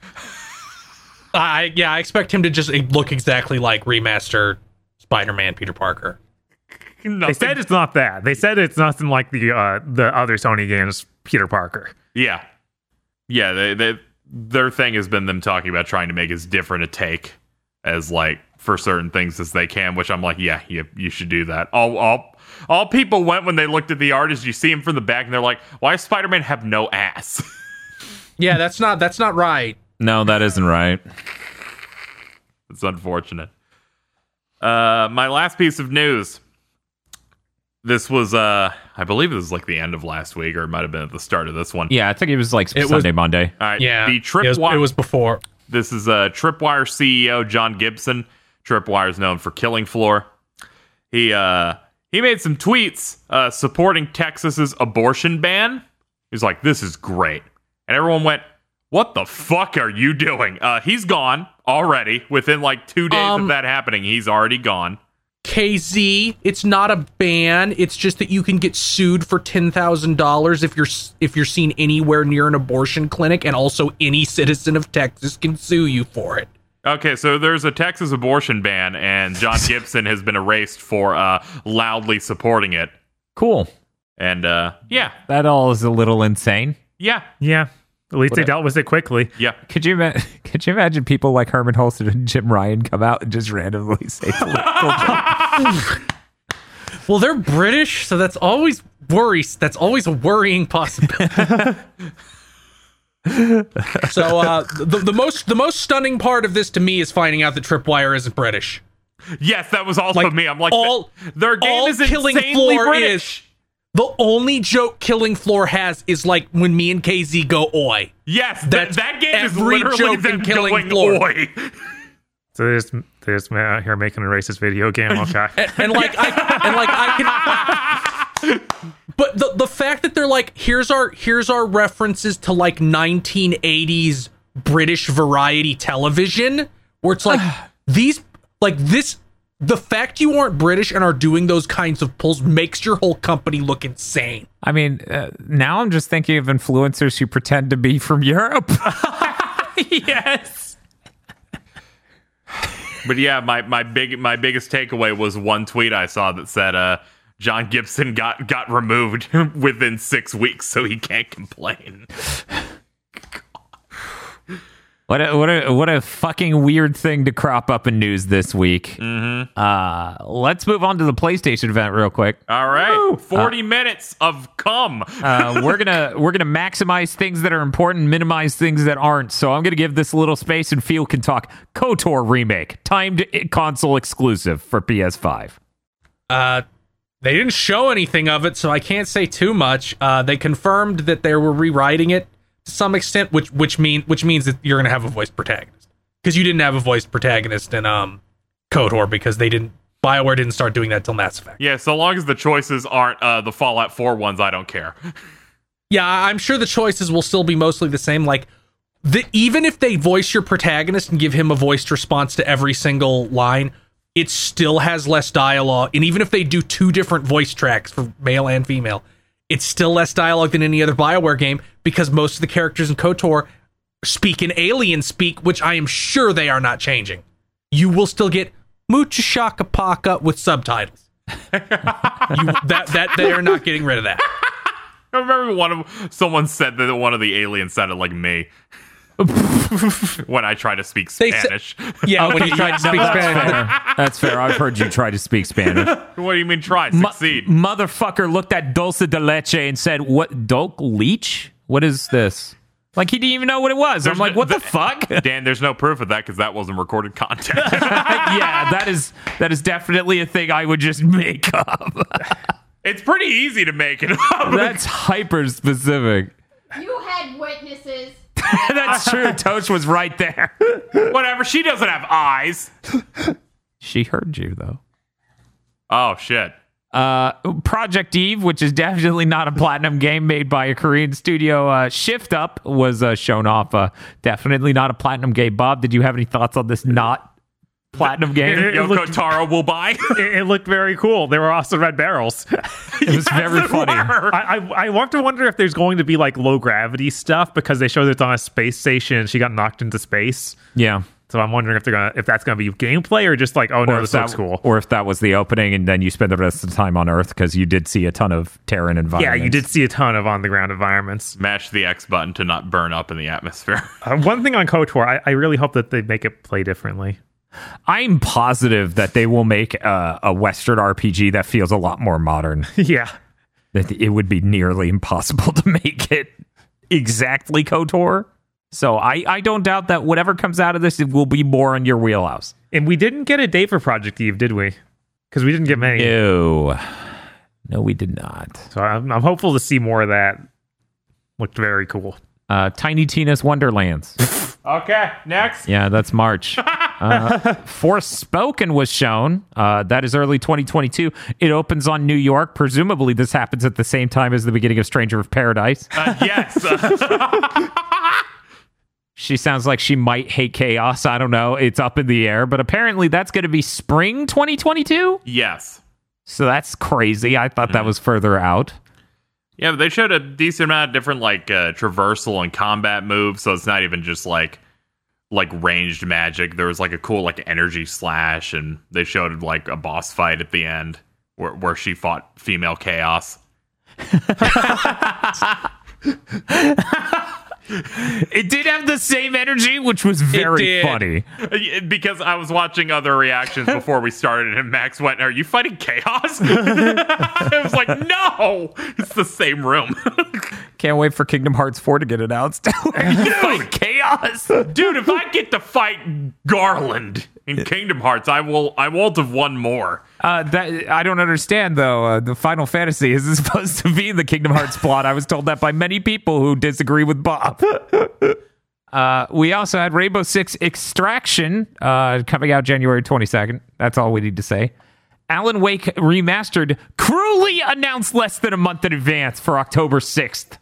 I expect him to just look exactly like remastered Spider-Man Peter Parker. They said it's not that. They said it's nothing like the other Sony games Peter Parker. Yeah. Their thing has been them talking about trying to make as different a take as like for certain things as they can, which I'm like, yeah, you should do that. All people went when they looked at the art is you see him from the back and they're like, why does Spider-Man have no ass? Yeah, that's not right. No, that isn't right. It's unfortunate. My last piece of news. This was, I believe it was like the end of last week, or it might have been at the start of this one. Yeah, I think it was like Sunday, Monday. All right. Yeah, The it was before. This is Tripwire CEO John Gibson. Tripwire is known for Killing Floor. He made some tweets supporting Texas's abortion ban. He's like, this is great. And everyone went, what the fuck are you doing? He's gone already. Within like 2 days of that happening, he's already gone. KZ, it's not a ban. It's just that you can get sued for $10,000 if you're seen anywhere near an abortion clinic, and also any citizen of Texas can sue you for it. Okay, so there's a Texas abortion ban, and John Gibson has been erased for loudly supporting it. Cool. And yeah, That all is a little insane. yeah, Yeah. At least they dealt with it quickly. yeah. Could you imagine people like Herman Holster and Jim Ryan come out and just randomly say political jokes? Well, they're British, so that's always a worrying possibility. So the most stunning part of this to me is finding out that Tripwire isn't British. Yes, that was also Like, me. I'm like, their game all is Killing insanely Floor British. The only joke Killing Floor has is like when me and KZ go oi. Yes, That's that game is every literally joke them in Killing going, Floor. oi. So they're just out here making a racist video game. Okay. And I can but the fact that they're like, here's our references to like 1980s British variety television, where it's like the fact you aren't British and are doing those kinds of pulls makes your whole company look insane. I mean, now I'm just thinking of influencers who pretend to be from Europe. Yes. But yeah, my biggest takeaway was one tweet I saw that said John Gibson got removed within 6 weeks, so he can't complain. What a fucking weird thing to crop up in news this week. Mm-hmm. Let's move on to the PlayStation event real quick. All right, 40 minutes of cum. We're gonna maximize things that are important, minimize things that aren't. So I'm gonna give this a little space, and Phil can talk. KOTOR remake, timed console exclusive for PS5. They didn't show anything of it, so I can't say too much. They confirmed that they were rewriting it to some extent, which means that you're going to have a voiced protagonist, because you didn't have a voiced protagonist in KOTOR, because BioWare didn't start doing that till Mass Effect. Yeah, so long as the choices aren't the Fallout 4 ones, I don't care. Yeah, I'm sure the choices will still be mostly the same. Like, even if they voice your protagonist and give him a voiced response to every single line, it still has less dialogue. And even if they do 2 different voice tracks for male and female, it's still less dialogue than any other BioWare game, because most of the characters in KOTOR speak in alien speak, which I am sure they are not changing. You will still get Mucha Shaka Paka with subtitles. That they are not getting rid of that. I remember someone said that one of the aliens sounded like me. When I try to speak Spanish. When you try to speak Spanish. That's fair. I've heard you try to speak Spanish. What do you mean try? Succeed. Motherfucker looked at Dulce de Leche and said, "What, Dulce Leech? What is this?" Like, he didn't even know what it was. I'm like, what the fuck? Dan, there's no proof of that, because that wasn't recorded content. Yeah, that is definitely a thing I would just make up. It's pretty easy to make it up. That's hyper specific. You had witnesses. That's true. Toach was right there. Whatever. She doesn't have eyes. She heard you, though. Oh, shit. Project Eve, which is definitely not a platinum game made by a Korean studio. Shift Up was shown off. Definitely not a platinum game. Bob, did you have any thoughts on this not platinum game? Yoko Taro will buy. It looked very cool. They were also red barrels. It was very funny. I want to wonder if there's going to be like low gravity stuff, because they showed it's on a space station and she got knocked into space. Yeah. I'm wondering if that's gonna be gameplay, or just like, oh no, this looks cool. Or if that was the opening and then you spend the rest of the time on Earth, because you did see a ton of Terran environments. Yeah, you did see a ton of on the ground environments. Mash the X button to not burn up in the atmosphere. One thing on KOTOR, I really hope that they make it play differently. I'm positive that they will make a Western RPG that feels a lot more modern. Yeah. That it would be nearly impossible to make it exactly KOTOR. So I don't doubt that whatever comes out of this, it will be more in your wheelhouse. And we didn't get a date for Project Eve, did we? Because we didn't get many. No, we did not. So I'm hopeful to see more of that. Looked very cool. Tiny Tina's Wonderlands. Okay, next. Yeah, that's March. Forspoken was shown. That is early 2022. It opens on New York. Presumably, this happens at the same time as the beginning of Stranger of Paradise. Yes. She sounds like she might hate chaos. I don't know. It's up in the air. But apparently, that's going to be spring 2022. Yes. So that's crazy. I thought that was further out. Yeah, but they showed a decent amount of different traversal and combat moves, so it's not even just like ranged magic. There was like a cool energy slash, and they showed like a boss fight at the end where she fought female chaos. It did have the same energy, which was very funny. Because I was watching other reactions before we started, and Max went, "Are you fighting chaos?" I was like, "No, it's the same room." Can't wait for Kingdom Hearts 4 to get announced. Fight chaos, dude. If I get to fight Garland in Kingdom Hearts, I won't have won more. That I don't understand though. The Final Fantasy is supposed to be the Kingdom Hearts plot. I was told that by many people who disagree with Bob. We also had Rainbow Six Extraction coming out January 22nd. That's all we need to say. Alan Wake Remastered cruelly announced less than a month in advance for October 6th.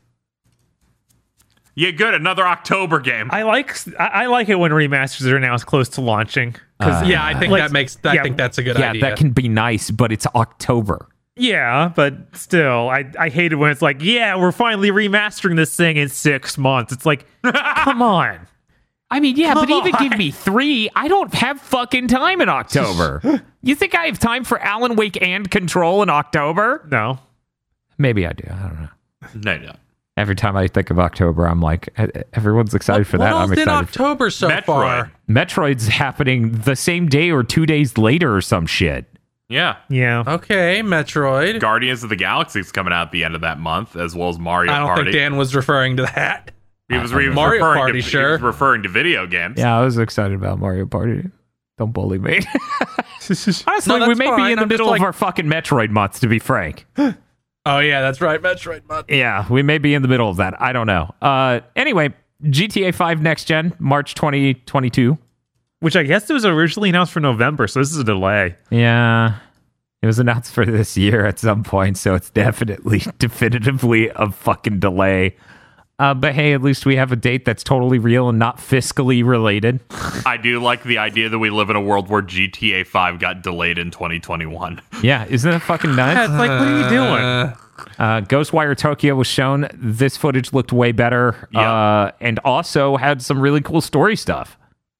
Yeah, good. Another October game. I like it when remasters are announced close to launching. Yeah, I think I think that's a good idea. Yeah, that can be nice, but it's October. Yeah, but still, I hate it when it's like, yeah, we're finally remastering this thing in 6 months. It's like, come on. I mean, yeah, but even give me 3. I don't have fucking time in October. You think I have time for Alan Wake and Control in October? No. Maybe I do. I don't know. No. Every time I think of October, I'm like, everyone's excited for that. I'm excited. What else in October so far? Metroid's happening the same day or 2 days later or some shit. Yeah. Okay, Metroid. Guardians of the Galaxy is coming out at the end of that month, as well as Mario Party. I don't think Dan was referring to that. He was Mario Party, he was referring to video games. Yeah, I was excited about Mario Party. Don't bully me. Honestly, we may be in the middle of our fucking Metroid month, to be frank. Oh, yeah, that's right. Metroid month. Yeah, we may be in the middle of that. I don't know. Anyway, GTA 5 Next Gen, March 2022. Which I guess it was originally announced for November, so this is a delay. Yeah. It was announced for this year at some point, so it's definitively a fucking delay. But hey, at least we have a date that's totally real and not fiscally related. I do like the idea that we live in a world where GTA 5 got delayed in 2021. Yeah, isn't that fucking nuts? It's like, what are you doing? Ghostwire Tokyo was shown. This footage looked way better, and also had some really cool story stuff.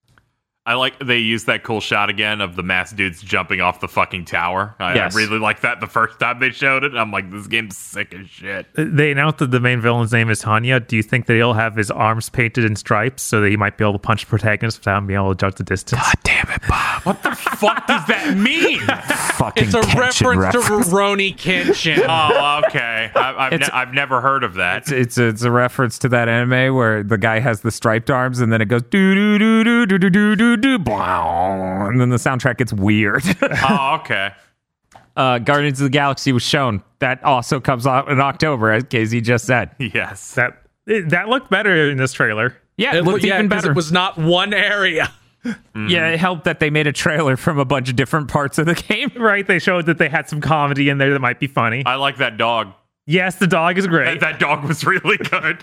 I like they used that cool shot again of the masked dudes jumping off the fucking tower. I really liked that the first time they showed it. I'm like, this game's sick as shit. They announced that the main villain's name is Tanya. Do you think that he'll have his arms painted in stripes so that he might be able to punch the protagonist without being able to judge the distance? God damn it, Bob. What the fuck does that mean? Fucking it's a Kenshin reference to Rurouni Kenshin. Oh, okay. I've never heard of that. It's a reference to that anime where the guy has the striped arms and then it goes do do do do do do do do do, and then the soundtrack gets weird. Oh, okay. Guardians of the Galaxy was shown. That also comes out in October, as Casey just said. Yes. That looked better in this trailer. Yeah, it looked even better. It was not one area. Yeah, it helped that they made a trailer from a bunch of different parts of the game. Right, they showed that they had some comedy in there that might be funny. I like that dog. Yes, the dog is great. That dog was really good.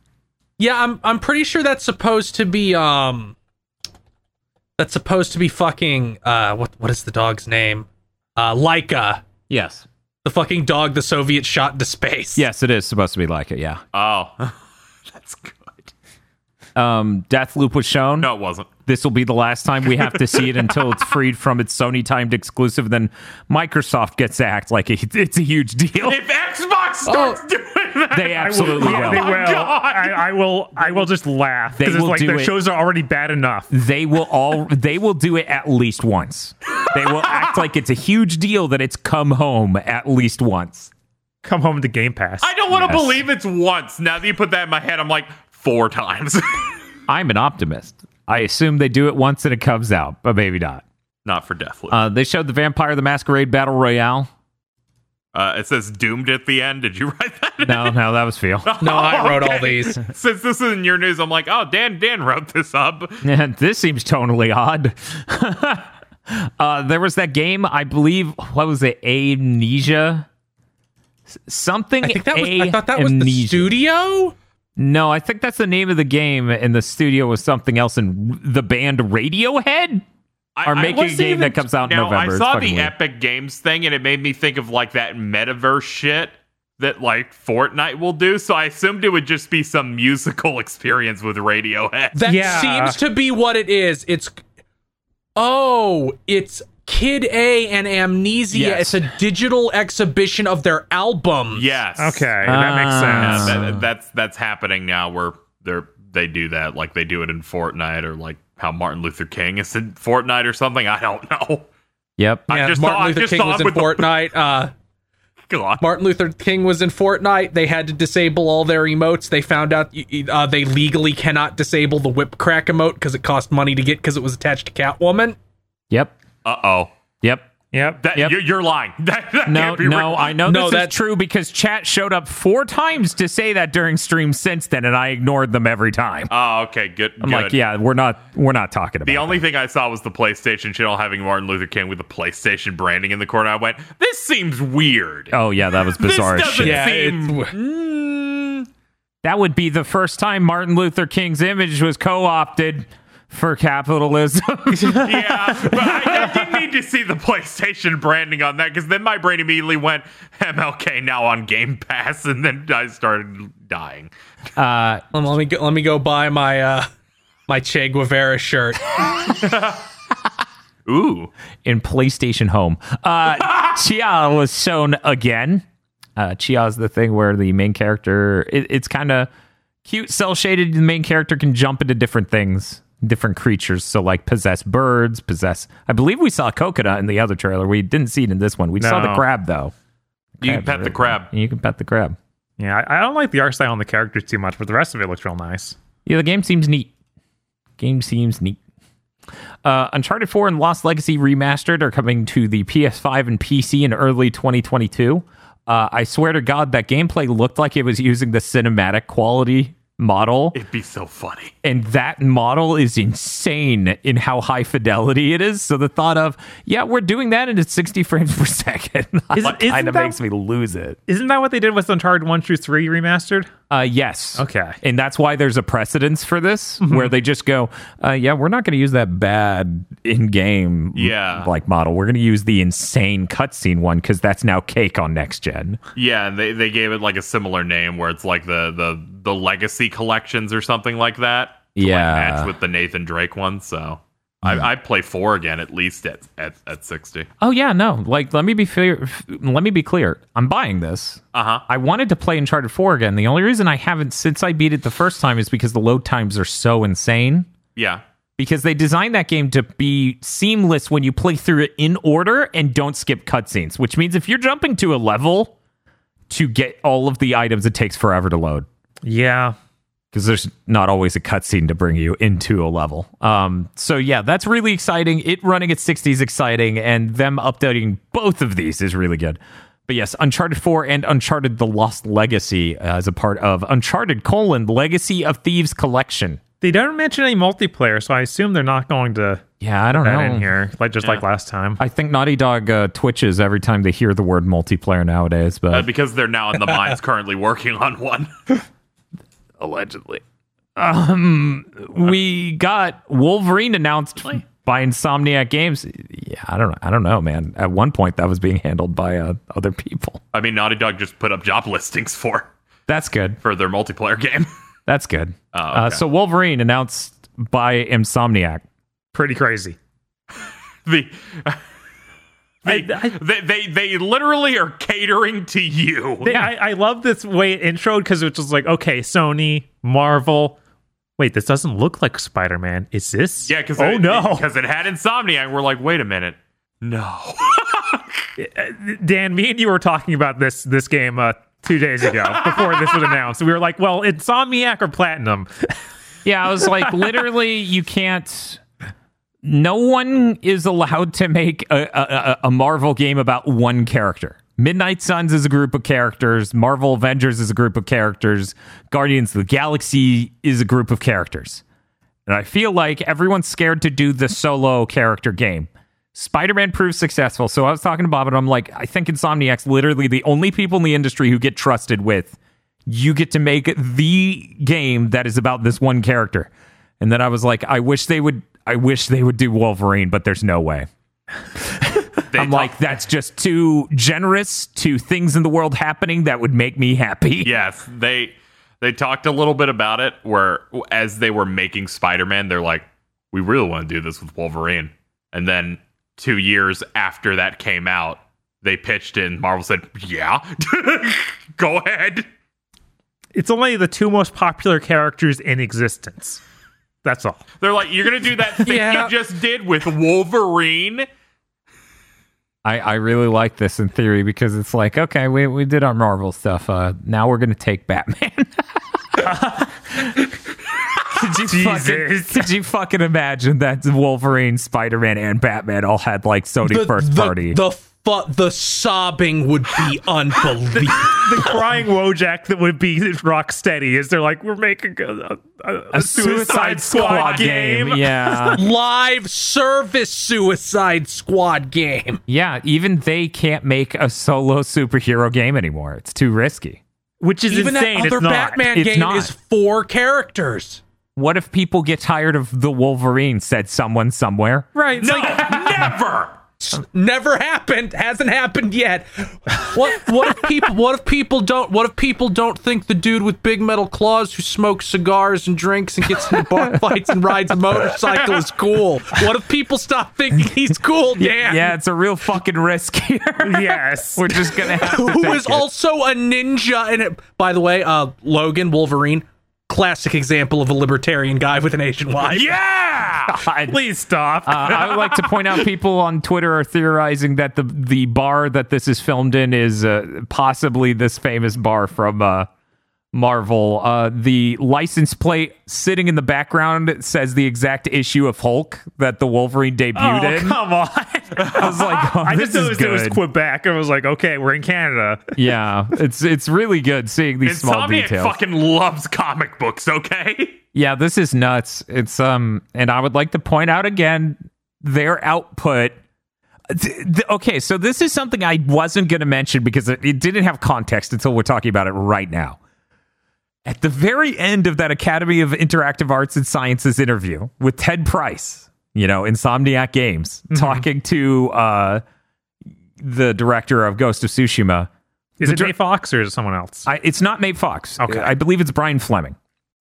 Yeah, I'm pretty sure that's supposed to be fucking what is the dog's name? Laika. Yes. The fucking dog the Soviets shot into space. Yes, it is supposed to be like it, yeah. Oh. That's good. Deathloop was shown. No, it wasn't. This will be the last time we have to see it until it's freed from its Sony timed exclusive. Then Microsoft gets to act like it's a huge deal. If Xbox Xbox starts doing that. They absolutely Yeah, will. they Oh my will. God. I will just laugh They because it's will like do the it. shows are already bad enough. They will do it at least once. They will act like it's a huge deal that it's come home at least once. Come home to Game Pass. I don't want to Yes. believe it's once. Now that you put that in my head, I'm like 4 times. I'm an optimist. I assume they do it once and it comes out, but maybe not. Not for Deathloop. They showed the Vampire the Masquerade Battle Royale. It says doomed at the end. Did you write that? No, that was Phil. No, I wrote all Okay. these. Since this is in your news, I'm like, oh, Dan wrote this up. This seems tonally odd. There was that game, I believe, what was it? Amnesia? Something. I thought that was the Amnesia. studio. No, I think that's the name of the game, and the studio was something else. And the band Radiohead are making a wasn't game even- that comes out in now, November. I It's saw fucking the weird. Epic Games thing, and it made me think of like that metaverse shit that like Fortnite will do. So I assumed it would just be some musical experience with Radiohead. That Yeah. seems to be what it is. It's Kid A and Amnesia. Yes. It's a digital exhibition of their albums. Yes. Okay, that makes Yeah, sense. that's happening now where they do that, like they do it in Fortnite, or like how Martin Luther King is in Fortnite or something. I don't know. Yep. I Yeah, just Martin thought- I Luther just King thought was in with the- Fortnite. God. Martin Luther King was in Fortnite. They had to disable all their emotes. They found out they legally cannot disable the whip crack emote because it cost money to get because it was attached to Catwoman. Yep. Uh-oh. Yep. Yep. That, Yep. You're lying. That No, can't be no, real. I know No, this is that's true because chat showed up 4 times to say that during stream since then, and I ignored them every time. Oh, okay, good. I'm like, yeah, we're not talking about The that. only thing I saw was the PlayStation channel having Martin Luther King with the PlayStation branding in the corner. I went, this seems weird. Oh yeah, that was bizarre this as doesn't shit. Yeah, seem. That would be the first time Martin Luther King's image was co-opted for capitalism. Yeah, but I didn't need to see the PlayStation branding on that because then my brain immediately went MLK now on Game Pass, and then I started dying. Let me go buy my my Che Guevara shirt. Ooh, In PlayStation Home. Chia was shown again. Chia is the thing where the main character, it's kind of cute, cel-shaded. The main character can jump into different things, different creatures. So like possess birds, I believe we saw Coconut in the other trailer. We didn't see it in this one. We saw the No. crab though. you can pet the crab. You can pet the crab. Yeah, I don't like the art style on the characters too much, but the rest of it looks real nice. Yeah, the game seems neat. Uncharted 4 and Lost Legacy Remastered are coming to the PS5 and PC in early 2022. I swear to God, that gameplay looked like it was using the cinematic quality model, It'd be so funny. and that model is insane in how high fidelity it is. So the thought of, yeah, we're doing that and it's 60 frames per second Isn't kind of that- makes me lose it. Isn't that what they did with Uncharted 1 through 3 remastered? Yes. Okay. And that's why there's a precedence for this, where they just go, yeah, we're not going to use that bad in-game Yeah. like model. We're going to use the insane cutscene one because that's now cake on next gen. Yeah, and they gave it like a similar name where it's like the Legacy collections or something like that. To, like, Yeah. match with the Nathan Drake one. So I play 4 again at least at 60. Oh yeah, no. Like, let me be clear. I'm buying this. I wanted to play Uncharted 4 again. The only reason I haven't since I beat it the first time is because the load times are so insane. Yeah. Because they designed that game to be seamless when you play through it in order and don't skip cutscenes, which means if you're jumping to a level to get all of the items, it takes forever to load. Yeah. Because there's not always a cutscene to bring you into a level. So yeah, that's really exciting. It running at 60 is exciting, and them updating both of these is really good. But yes, Uncharted 4 and Uncharted The Lost Legacy as a part of Uncharted: Legacy of Thieves Collection. They don't mention any multiplayer, so I assume they're not going to Yeah, I don't put know. that in here, like last time. I think Naughty Dog twitches every time they hear the word multiplayer nowadays, but Because they're now in the mines currently working on one. allegedly. We got Wolverine announced by Insomniac Games. Yeah, I don't know, man. At one point, that was being handled by other people. I mean, Naughty Dog just put up job listings for That's good. their multiplayer game. That's good. Oh, okay. So Wolverine announced by Insomniac. Pretty crazy. the They literally are catering to you. I love this way it introed because it's just like, okay, Sony, Marvel. Wait, this doesn't look like Spider-Man. Is this? Yeah, because because it had Insomniac. We're like, wait a minute, no. Dan, me and you were talking about this game 2 days ago before this was announced. We were like, well, Insomniac or Platinum? Yeah, I was like, literally, you can't. No one is allowed to make a Marvel game about one character. Midnight Suns is a group of characters. Marvel Avengers is a group of characters. Guardians of the Galaxy is a group of characters. And I feel like everyone's scared to do the solo character game. Spider-Man proved successful. So I was talking to Bob, and I'm like, I think Insomniac's literally the only people in the industry who get trusted with, you get to make the game that is about this one character. And then I was like, I wish they would do Wolverine, but there's no way. I'm like, that's just too generous to things in the world happening that would make me happy. Yes, they talked a little bit about it, where as they were making Spider-Man, they're like, we really want to do this with Wolverine. And then 2 years after that came out, they pitched in. Marvel said, yeah, go ahead. It's only the two most popular characters in existence. That's all. They're like, you're going to do that thing you just did with Wolverine? I really like this in theory because it's like, okay, we did our Marvel stuff. Now we're going to take Batman. Could you fucking imagine that Wolverine, Spider-Man, and Batman all had like Sony first party? The sobbing would be unbelievable. The crying Wojak that would be Rocksteady is they're like, we're making a Suicide Squad game. Yeah. Live service Suicide Squad game. Yeah, even they can't make a solo superhero game anymore. It's too risky. Which is even insane. That other Batman game is 4 characters. What if people get tired of the Wolverine, said someone somewhere? Right. No, never. Never happened. Hasn't happened yet. What if people don't think the dude with big metal claws who smokes cigars and drinks and gets into bar fights and rides a motorcycle is cool? What if people stop thinking he's cool, Dan? Yeah, it's a real fucking risk here. Yes. We're just gonna have to Who is it. also a ninja in it. By the way, Logan, Wolverine, classic example of a libertarian guy with an Asian wife. Yeah! God. Please stop. I would like to point out people on Twitter are theorizing that the bar that this is filmed in is possibly this famous bar from Marvel. The license plate sitting in the background says the exact issue of Hulk that the Wolverine debuted in. Come on. I was like, I this just is noticed it was good. Quebec. I was like, okay, we're in Canada. Yeah, it's really good seeing these small Insomniac details. fucking loves comic books, okay? Yeah, this is nuts. It's and I would like to point out again their output. Okay, so this is something I wasn't going to mention because it didn't have context until we're talking about it right now. At the very end of that Academy of Interactive Arts and Sciences interview with Ted Price, Insomniac Games, talking to the director of Ghost of Tsushima. Is it Nate Fox or is it someone else? It's not Nate Fox. Okay. I believe it's Brian Fleming.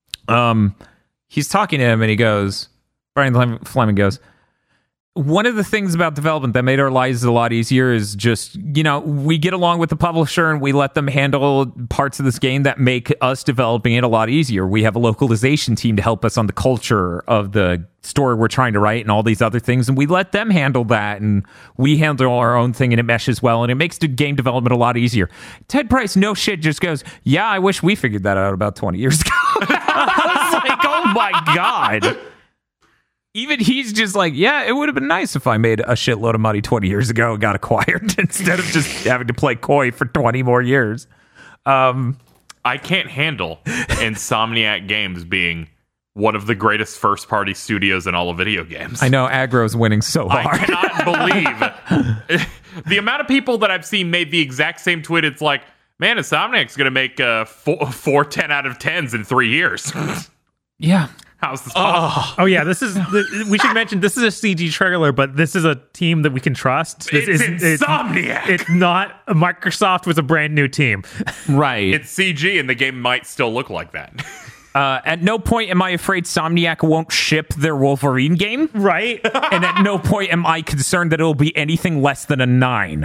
He's talking to him and Brian Fleming goes, one of the things about development that made our lives a lot easier is just, we get along with the publisher and we let them handle parts of this game that make us developing it a lot easier. We have a localization team to help us on the culture of the story we're trying to write and all these other things. And we let them handle that and we handle our own thing and it meshes well and it makes the game development a lot easier. Ted Price, no shit, just goes, yeah, I wish we figured that out about 20 years ago. I was like, oh my God. Even he's just like, yeah, it would have been nice if I made a shitload of money 20 years ago and got acquired instead of just having to play coy for 20 more years. I can't handle Insomniac Games being one of the greatest first-party studios in all of video games. I know, aggro's winning so hard. I cannot believe the amount of people that I've seen made the exact same tweet. It's like, man, Insomniac's going to make four 10 out of 10s in 3 years. Yeah. How's this possible? Oh yeah, we should mention this is a CG trailer, but this is a team that we can trust. This It's Insomniac. It's not Microsoft with a brand new team. Right. It's CG, and the game might still look like that. At no point am I afraid Somniac won't ship their Wolverine game. Right? And at no point am I concerned that it'll be anything less than a 9.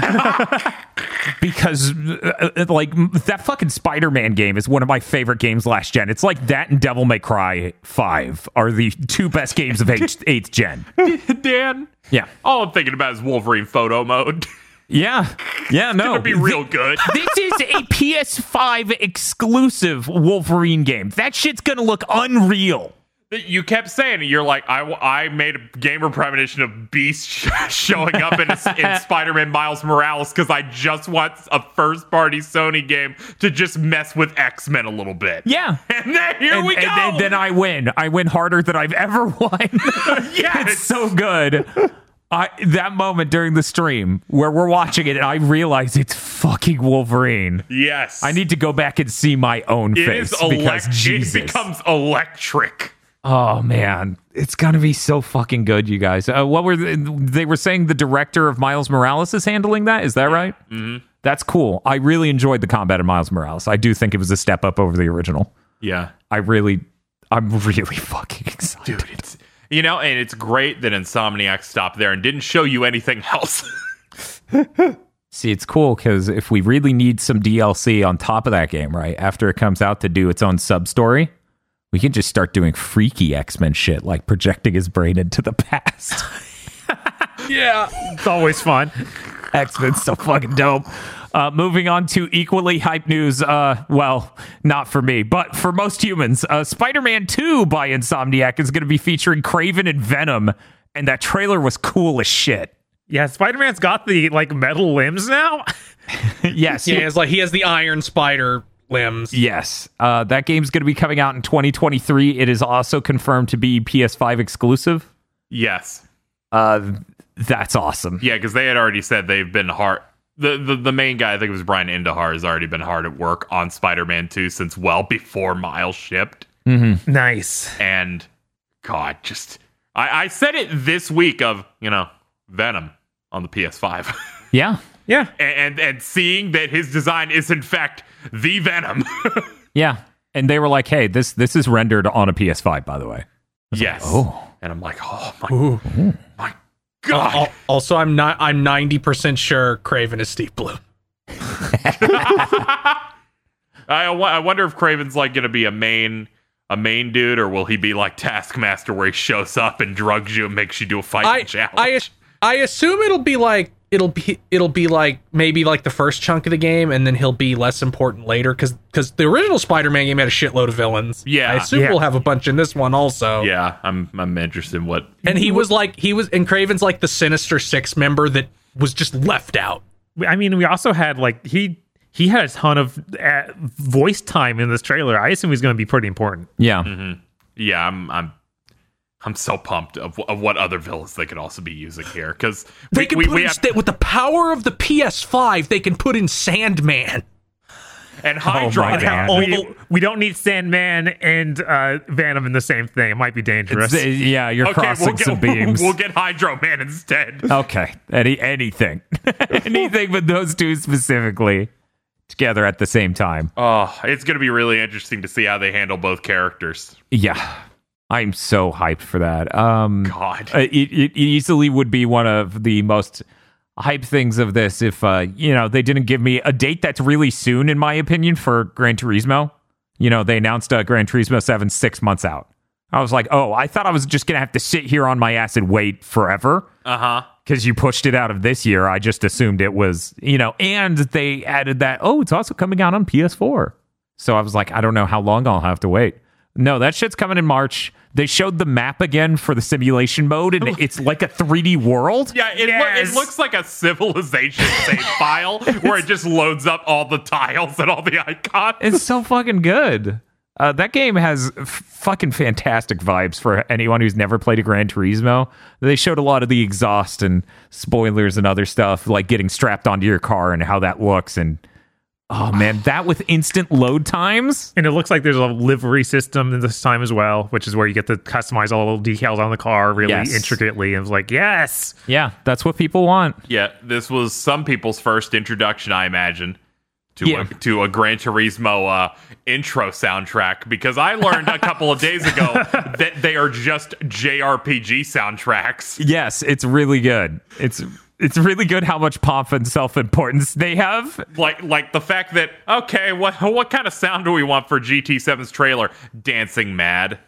Because, like, that fucking Spider-Man game is one of my favorite games last gen. It's like that and Devil May Cry 5 are the 2 best games of 8th gen. Dan, Yeah. all I'm thinking about is Wolverine photo mode. Yeah. Yeah, no. It'll be real good. This is a PS5 exclusive Wolverine game. That shit's gonna look unreal. You kept saying it. You're like, I made a gamer premonition of Beast showing up in Spider-Man Miles Morales because I just want a first-party Sony game to just mess with X-Men a little bit. Yeah. And then here we go. And then I win. I win harder than I've ever won. Yes. It's so good. That moment during the stream where we're watching it and I realize it's fucking Wolverine. Yes. I need to go back and see my own It face is because it Jesus. becomes electric. Oh man, it's gonna be so fucking good, you guys. What were they were saying? The director of Miles Morales is handling that. Is that right? Mm-hmm. That's cool. I really enjoyed the combat of Miles Morales. I do think it was a step up over the original. Yeah. I'm really fucking excited. Dude, it's and it's great that Insomniac stopped there and didn't show you anything else. See, it's cool because if we really need some DLC on top of that game, right after it comes out to do its own sub story, we can just start doing freaky X-Men shit, like projecting his brain into the past. Yeah. It's always fun. X-Men's so fucking dope. Moving on to equally hype news. Well, not for me, but for most humans. Spider-Man 2 by Insomniac is going to be featuring Kraven and Venom, and that trailer was cool as shit. Yeah, Spider-Man's got the like metal limbs now. Yes. Yeah, it's like he has the Iron Spider limbs. Yes. That game's going to be coming out in 2023. It is also confirmed to be PS5 exclusive. Yes. That's awesome. Yeah, because they had already said they've been hard. The main guy, I think it was Brian Indahar, has already been hard at work on Spider-Man 2 since well before Miles shipped. Mm-hmm. Nice. And God, just I said it this week of Venom on the PS5. Yeah. Yeah. and seeing that his design is in fact the Venom. Yeah. And they were like, hey, this is rendered on a PS5, by the way. Yes. Oh. And I'm like, oh my God. Also, I'm 90% sure Kraven is Steve Blum. I wonder if Kraven's like going to be a main dude, or will he be like Taskmaster, where he shows up and drugs you and makes you do a fighting challenge? I assume it'll be like maybe like the first chunk of the game, and then he'll be less important later because the original Spider-Man game had a shitload of villains. Yeah. I assume we'll have a bunch in this one also. Yeah, I'm interested in what. And and Kraven's like the Sinister Six member that was just left out. I mean, we also had like he had a ton of voice time in this trailer. I assume he's going to be pretty important. Yeah. Mm-hmm. Yeah, I'm so pumped of what other villains they could also be using here, because They can with the power of the PS5, they can put in Sandman. And Hydra. my God. We don't need Sandman and Venom in the same thing. It might be dangerous. Yeah, you're crossing some beams. We'll get Hydro Man instead. Okay. Anything. Anything but those two specifically together at the same time. Oh, it's going to be really interesting to see how they handle both characters. Yeah. I'm so hyped for that. God. It easily would be one of the most hype things of this if, they didn't give me a date that's really soon, in my opinion, for Gran Turismo. They announced Gran Turismo 7 6 months out. I was like, oh, I thought I was just going to have to sit here on my ass and wait forever. Uh-huh. Because you pushed it out of this year. I just assumed it was, and they added that, it's also coming out on PS4. So I was like, I don't know how long I'll have to wait. No, that shit's coming in March. They showed the map again for the simulation mode, and it's like a 3D world. Yeah, it looks like a Civilization save file where it just loads up all the tiles and all the icons. It's so fucking good. That game has fucking fantastic vibes for anyone who's never played a Gran Turismo. They showed a lot of the exhaust and spoilers and other stuff, like getting strapped onto your car and how that looks, and oh man, that with instant load times. And it looks like there's a livery system in this time as well, which is where you get to customize all the decals on the car really intricately. And it's like, yes. Yeah, that's what people want. Yeah, this was some people's first introduction, I imagine, to a Gran Turismo intro soundtrack, because I learned a couple of days ago that they are just JRPG soundtracks. Yes, it's really good. It's really good how much pomp and self-importance they have. Like the fact that, okay, what kind of sound do we want for GT7's trailer? Dancing Mad.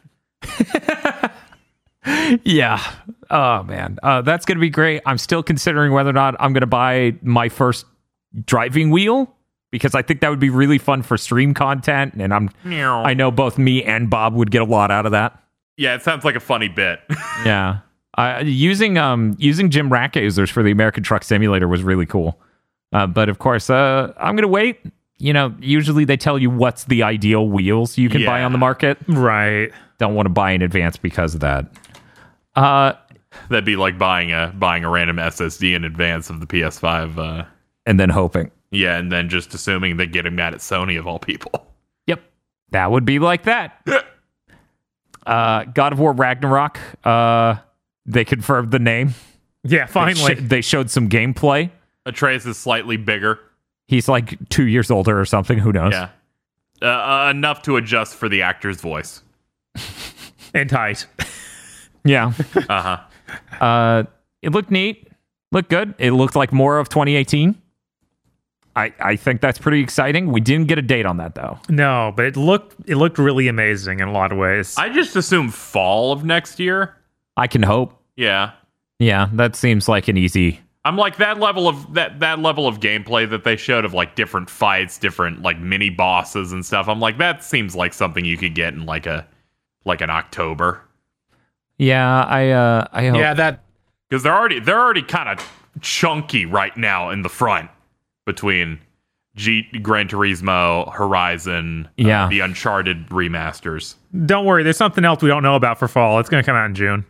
Yeah. Oh, man. That's going to be great. I'm still considering whether or not I'm going to buy my first driving wheel, because I think that would be really fun for stream content, and I know both me and Bob would get a lot out of that. Yeah, it sounds like a funny bit. Yeah. Using Jim Rackazers for the American Truck Simulator was really cool. But of course, I'm going to wait. Usually they tell you what's the ideal wheels you can buy on the market. Right. Don't want to buy in advance because of that. That'd be like buying a random SSD in advance of the PS5. And then hoping. Yeah, and then just assuming they get him mad at Sony of all people. Yep. That would be like that. God of War Ragnarok. They confirmed the name. Yeah, finally. They showed some gameplay. Atreus is slightly bigger. He's like 2 years older or something. Who knows? Yeah. Enough to adjust for the actor's voice. And tight. Yeah. Uh-huh. It looked neat. Looked good. It looked like more of 2018. I think that's pretty exciting. We didn't get a date on that, though. No, but it looked really amazing in a lot of ways. I just assume fall of next year. I can hope. Yeah. Yeah, that seems like an easy... I'm like that level of that level of gameplay that they showed of like different fights, different like mini bosses and stuff. I'm like, that seems like something you could get in like an October. Yeah, I hope. Yeah, that Because they're already kind of chunky right now in the front between Gran Turismo, Horizon, the Uncharted remasters. Don't worry, there's something else we don't know about for fall. It's going to come out in June.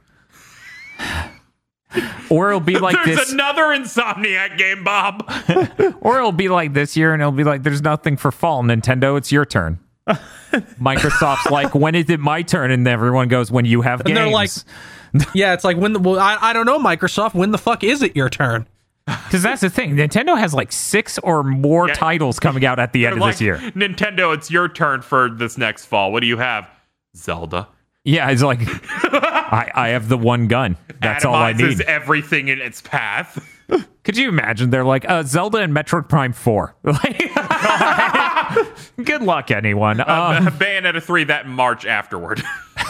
Or it'll be like There's this. another Insomniac game, Bob. Or it'll be like this year, and it'll be like, there's nothing for fall. Nintendo, it's your turn. Microsoft's like, when is it my turn? And everyone goes, when you have games. And they're like, yeah, it's like, I don't know, Microsoft, when the fuck is it your turn? Because that's the thing. Nintendo has like 6 or more titles coming out at the end of this year. Nintendo, it's your turn for this next fall. What do you have? Zelda. Yeah, it's like, I have the one gun. That's all I need. Everything in its path. Could you imagine? They're like, Zelda and Metroid Prime 4. Good luck, anyone. Bayonetta 3 that March afterward.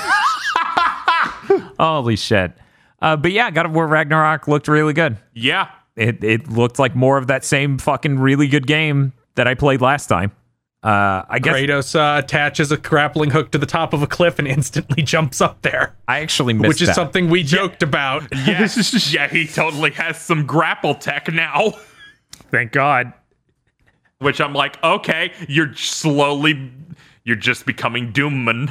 Holy shit. But yeah, God of War Ragnarok looked really good. Yeah. It looked like more of that same fucking really good game that I played last time. I guess Kratos attaches a grappling hook to the top of a cliff and instantly jumps up there. I actually missed which is that. something we joked about. Yes. Yeah, he totally has some grapple tech now. Thank God. Which I'm like, okay, you're just becoming Doomman.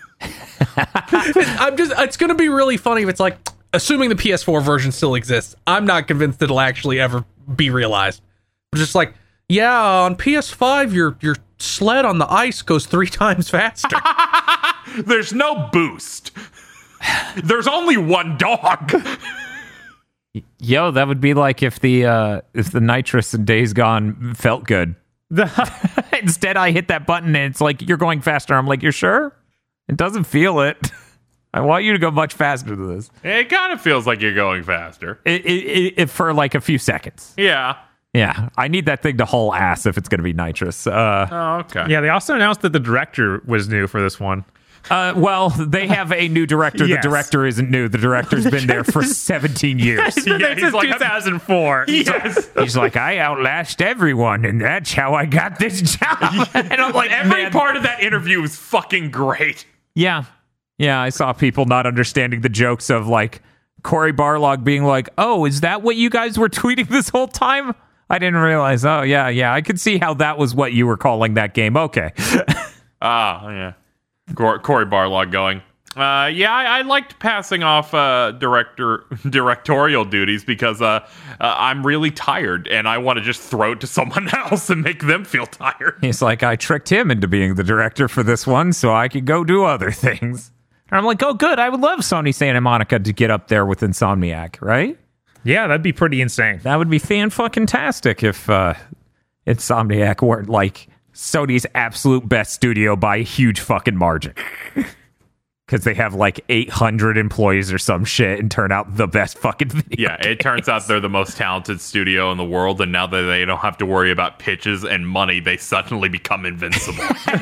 It's going to be really funny if it's like, assuming the PS4 version still exists, I'm not convinced it'll actually ever be realized. But just like, yeah, on PS5, your sled on the ice goes 3 times faster. There's no boost. There's only one dog. Yo, that would be like if the nitrous in Days Gone felt good. Instead, I hit that button and it's like, you're going faster. I'm like, you're sure? It doesn't feel it. I want you to go much faster than this. It kind of feels like you're going faster. It for like a few seconds. Yeah. Yeah, I need that thing to haul ass if it's going to be nitrous. Oh, okay. Yeah, they also announced that the director was new for this one. Well, they have a new director. Yes. The director isn't new. The director's been there for 17 years. Yeah, he's like 2004. Yes. He's like, I outlast everyone, and that's how I got this job. And I'm like, Every man. part of that interview was fucking great. Yeah, I saw people not understanding the jokes of like Cory Barlog being like, "Oh, is that what you guys were tweeting this whole time? I didn't realize." Oh, yeah. I could see how that was what you were calling that game. Okay. Yeah. Cory Barlog going, I liked passing off directorial duties because I'm really tired and I want to just throw it to someone else and make them feel tired. He's like, I tricked him into being the director for this one so I could go do other things. And I'm like, oh, good. I would love Sony Santa Monica to get up there with Insomniac, right? Yeah, that'd be pretty insane. That would be fan-fucking-tastic if Insomniac weren't like Sony's absolute best studio by a huge fucking margin. Because they have like 800 employees or some shit and turn out the best fucking video Yeah, it turns out they're the most talented studio in the world, and now that they don't have to worry about pitches and money, they suddenly become invincible.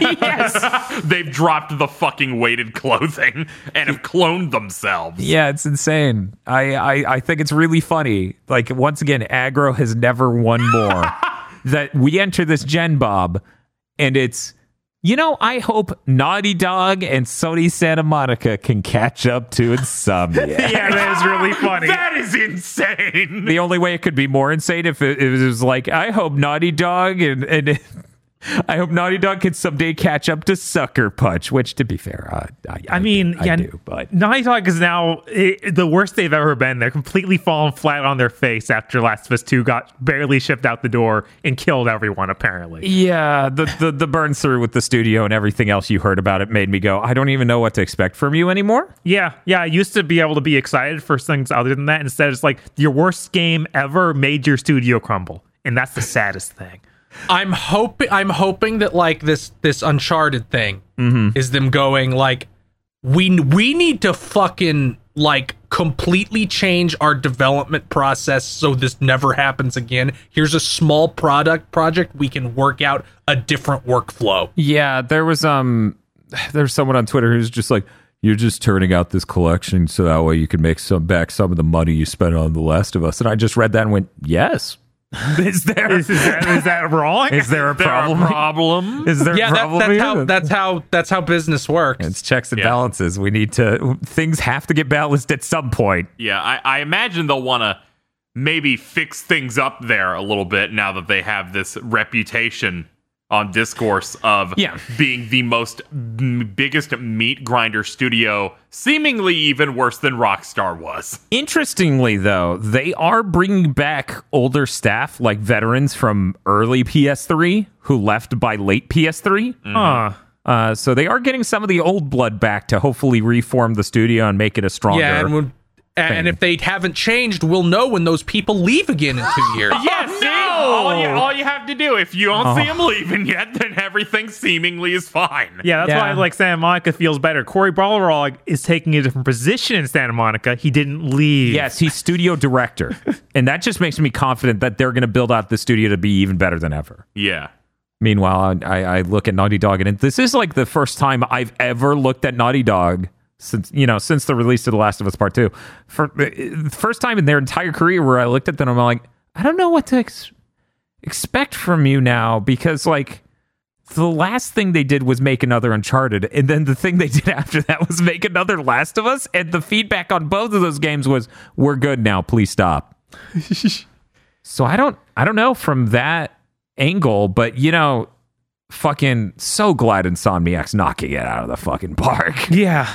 Yes. They've dropped the fucking weighted clothing and have cloned themselves. Yeah, it's insane. I think it's really funny. Like, once again, aggro has never won more. That we enter this gen, Bob, and it's, you know, I hope Naughty Dog and Sony Santa Monica can catch up to Insomniac. Yeah, that is really funny. That is insane. The only way it could be more insane if it was like, I hope Naughty Dog and I hope Naughty Dog can someday catch up to Sucker Punch, which, to be fair, I do, but Naughty Dog is now the worst they've ever been. They're completely fallen flat on their face after Last of Us 2 got barely shipped out the door and killed everyone, apparently. yeah, the burn through with the studio and everything else you heard about it made me go, I don't even know what to expect from you anymore. Yeah, I used to be able to be excited for things other than that. Instead, it's like your worst game ever made your studio crumble, and that's the saddest thing. I'm hoping that like this Uncharted thing is them going like, we need to fucking like completely change our development process so this never happens again. Here's a small project we can work out a different workflow. Yeah, there's someone on Twitter who's just like, you're just turning out this collection so that way you can make some of the money you spent on The Last of Us. And I just read that and went, yes. Is that wrong? Is there a problem? Is there a problem? That's how business works. It's checks and balances. Things have to get balanced at some point. Yeah, I imagine they'll want to maybe fix things up there a little bit now that they have this reputation on discourse of being the biggest meat grinder studio, seemingly even worse than Rockstar was. Interestingly, though, they are bringing back older staff, like veterans from early PS3 who left by late PS3. So they are getting some of the old blood back to hopefully reform the studio and make it a stronger. Yeah, and if they haven't changed, we'll know when those people leave again in 2 years. Yes, all you have to do, if you don't see them leaving yet, then everything seemingly is fine. Yeah, that's why like Santa Monica feels better. Cory Barlog is taking a different position in Santa Monica. He didn't leave. Yes, he's studio director. And that just makes me confident that they're going to build out the studio to be even better than ever. Yeah. Meanwhile, I look at Naughty Dog, and this is like the first time I've ever looked at Naughty Dog since the release of The Last of Us Part 2. For the first time in their entire career where I looked at them, I'm like, I don't know what to expect from you now, because like the last thing they did was make another Uncharted, and then the thing they did after that was make another Last of Us, and the feedback on both of those games was, we're good now, please stop. So I don't know from that angle, but fucking so glad Insomniac's knocking it out of the fucking park. Yeah.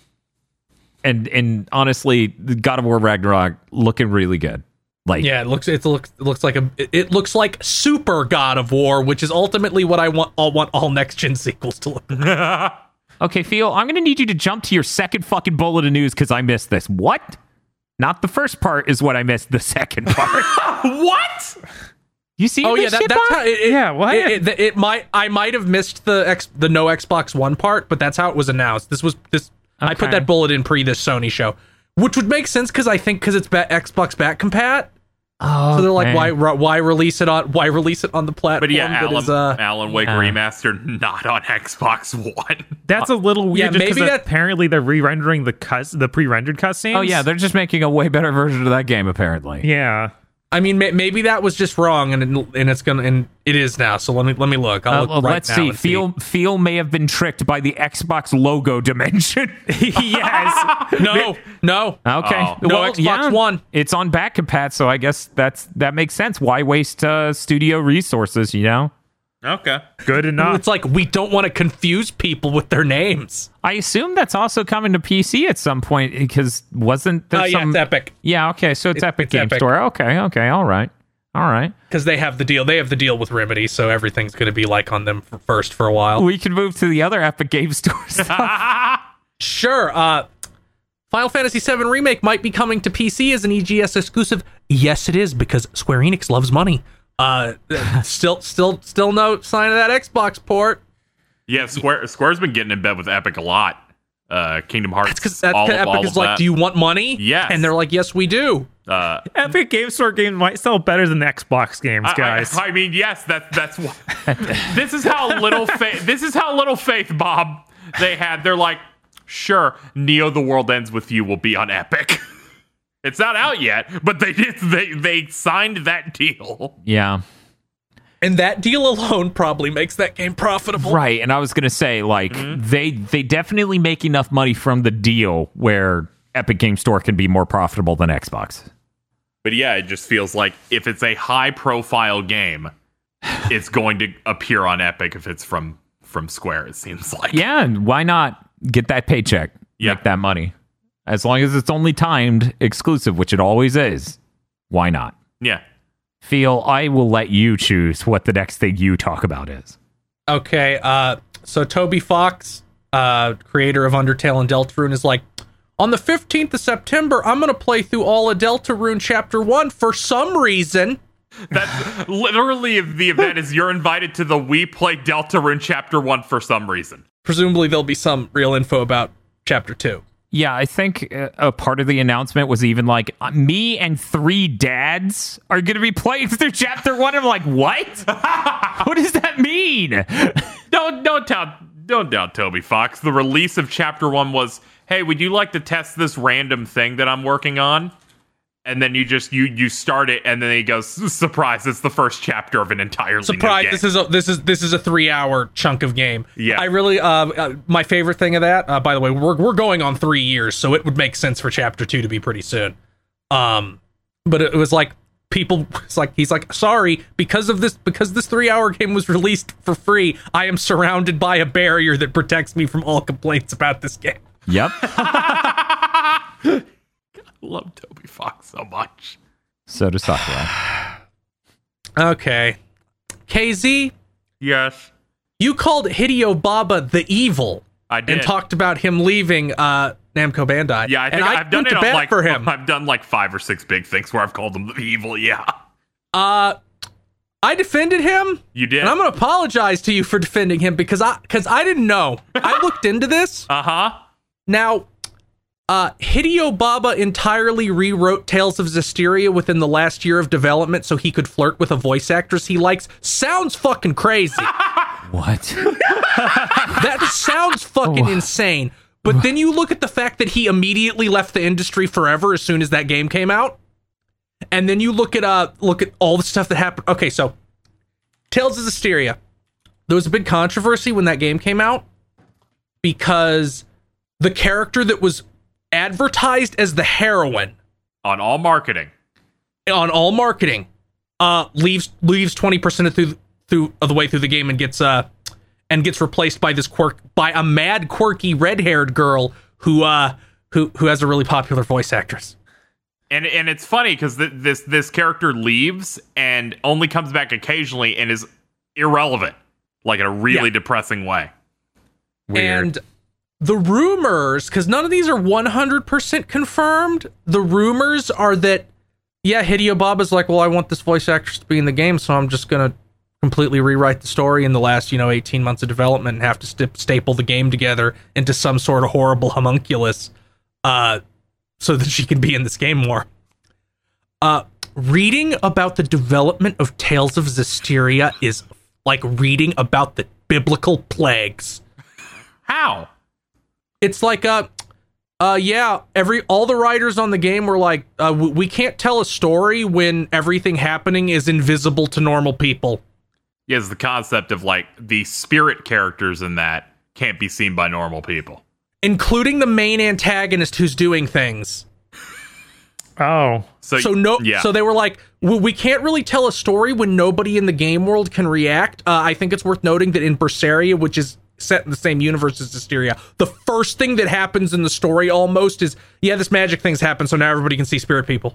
And honestly, God of War Ragnarok looking really good. Like, yeah, it looks like Super God of War, which is ultimately what I want all next gen sequels to look like. Okay, Phil, I'm gonna need you to jump to your second fucking bullet of news because I missed this. What? Not the first part is what I missed. The second part. What? You see? Oh yeah, that's how. What? I might have missed the no Xbox One part, but that's how it was announced. I put that bullet in pre this Sony show, which would make sense because it's Xbox back compat. Oh, so they're like, why release it on the platform? But yeah, Alan Wake Remastered not on Xbox One. That's a little weird. Yeah, maybe apparently they're re-rendering the pre-rendered cutscenes. Oh yeah, they're just making a way better version of that game apparently. Yeah. I mean, maybe that was just wrong, and it is now. So let me look. I'll look right let's now see. Phil may have been tricked by the Xbox logo dimension. Yes. No. Okay. No Xbox One. It's on back compat, so I guess that makes sense. Why waste studio resources? Okay. Good enough. It's like we don't want to confuse people with their names. I assume that's also coming to PC at some point because wasn't there some... Yeah, it's Epic. Yeah, okay, so it's Epic Game Store. Okay, all right. Because they have the deal. They have the deal with Remedy, so everything's going to be like on them first for a while. We can move to the other Epic Game Store stuff. Sure. Final Fantasy VII Remake might be coming to PC as an EGS exclusive. Yes, it is, because Square Enix loves money. Still no sign of that Xbox port. Yeah, Square's been getting in bed with Epic a lot. Kingdom Hearts. Because all Epic is of like, that. do you want money? Yes. And they're like, yes, we do. Epic Game Store games might sell better than the Xbox games, guys. I mean, yes, that's what. This is how little faith. This is how little faith, Bob, they had. They're like, sure, Neo: The World Ends with You will be on Epic. It's not out yet, but they did. They signed that deal. Yeah. And that deal alone probably makes that game profitable. Right, and I was gonna say, like, they definitely make enough money from the deal where Epic Game Store can be more profitable than Xbox. But yeah, it just feels like if it's a high-profile game, it's going to appear on Epic if it's from Square. It seems like. Yeah, and why not get that paycheck? Yeah. Make that money. As long as it's only timed exclusive, which it always is. Why not? Yeah. Phil, I will let you choose what the next thing you talk about is. Okay, so Toby Fox, creator of Undertale and Deltarune, is like, on the 15th of September, I'm going to play through all of Deltarune Chapter 1 for some reason. That's literally the event is you're invited to the We Play Deltarune Chapter 1 for some reason. Presumably there'll be some real info about Chapter 2. Yeah, I think a part of the announcement was even like, me and 3 dads are going to be playing through Chapter 1. I'm like, what? What does that mean? Don't doubt Toby Fox. The release of Chapter 1 was, hey, would you like to test this random thing that I'm working on? And then you start it, and then he goes, surprise! It's the first chapter of an entirely Surprise! new game. This is a 3-hour chunk of game. Yeah. I really my favorite thing of that. By the way, we're going on 3 years, so it would make sense for Chapter 2 to be pretty soon. But it was like he's like, sorry, because this 3-hour game was released for free, I am surrounded by a barrier that protects me from all complaints about this game. Yep. Love Toby Fox so much. So does Sakurai. Okay, KZ, Yes, you called Hideo Baba the evil. I did. And talked about him leaving Namco Bandai. Yeah, I think and I've done went it to on bat like for him. I've done like 5 or 6 big things where I've called them the evil. Yeah, I defended him. you did. And I'm going to apologize to you for defending him because I didn't know. I looked into this. Now, Hideo Baba entirely rewrote Tales of Zestiria within the last year of development so he could flirt with a voice actress he likes. Sounds fucking crazy. What? That sounds fucking insane. But then you look at the fact that he immediately left the industry forever as soon as that game came out. And then you look at all the stuff that happened. Okay, so Tales of Zestiria. There was a big controversy when that game came out because the character that was advertised as the heroine on all marketing leaves 20% of the way through the game and gets replaced by by a mad quirky red-haired girl who has a really popular voice actress. And it's funny because this character leaves and only comes back occasionally and is irrelevant, like in a really depressing way. Weird. And the rumors, because none of these are 100% confirmed, the rumors are that, Hideo Baba's like, well, I want this voice actress to be in the game, so I'm just going to completely rewrite the story in the last, 18 months of development and have to staple the game together into some sort of horrible homunculus so that she can be in this game more. Reading about the development of Tales of Zestiria is like reading about the biblical plagues. How? It's like, all the writers on the game were like, we can't tell a story when everything happening is invisible to normal people. Yes, the concept of like the spirit characters in that can't be seen by normal people, including the main antagonist who's doing things. Oh. So they were like, we can't really tell a story when nobody in the game world can react. I think it's worth noting that in Berseria, which is set in the same universe as Hysteria, the first thing that happens in the story almost is, this magic thing's happened, so now everybody can see spirit people.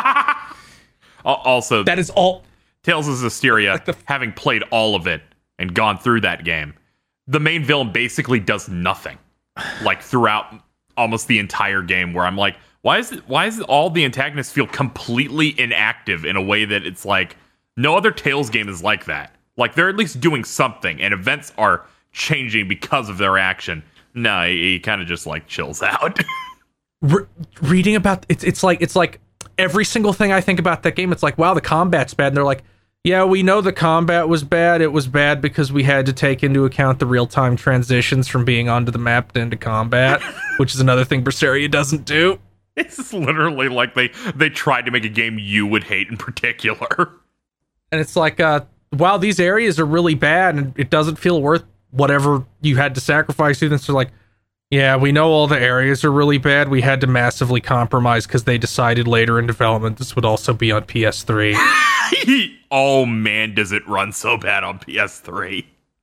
Also, that is all. Tales of Hysteria, having played all of it and gone through that game, the main villain basically does nothing, like throughout almost the entire game. Where I'm like, why is all the antagonists feel completely inactive in a way that it's like No other Tales game is like that. Like, they're at least doing something, and events are changing because of their action. No, he kind of just, like, chills out. Reading about it's like every single thing I think about that game, it's like, wow, the combat's bad. And they're like, yeah, we know the combat was bad. It was bad because we had to take into account the real-time transitions from being onto the map to into combat, which is another thing Berseria doesn't do. It's literally like they tried to make a game you would hate in particular. And it's like, wow, these areas are really bad, and it doesn't feel worth whatever you had to sacrifice to them. So like, yeah, we know all the areas are really bad. We had to massively compromise because they decided later in development this would also be on PS3. Oh man, does it run so bad on PS3.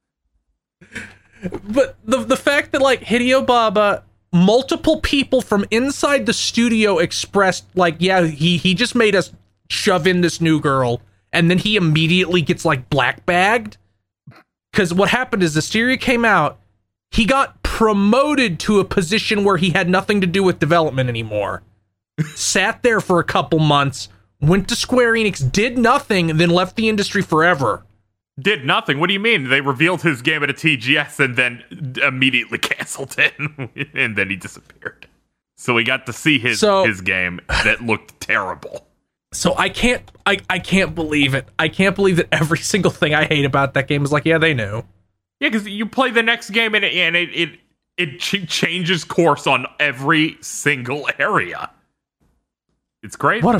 But the fact that, like, Hideo Baba, multiple people from inside the studio expressed, like, yeah, he just made us shove in this new girl, and then he immediately gets, like, black-bagged. Because what happened is Asteria came out, he got promoted to a position where he had nothing to do with development anymore. Sat there for a couple months, went to Square Enix, did nothing, and then left the industry forever. Did nothing? What do you mean? They revealed his game at a TGS and then immediately canceled it, and then he disappeared. So we got to see his game that looked terrible. So I can't believe it. I can't believe that every single thing I hate about that game is like, yeah, they knew. Yeah, because you play the next game and it changes course on every single area. It's great. What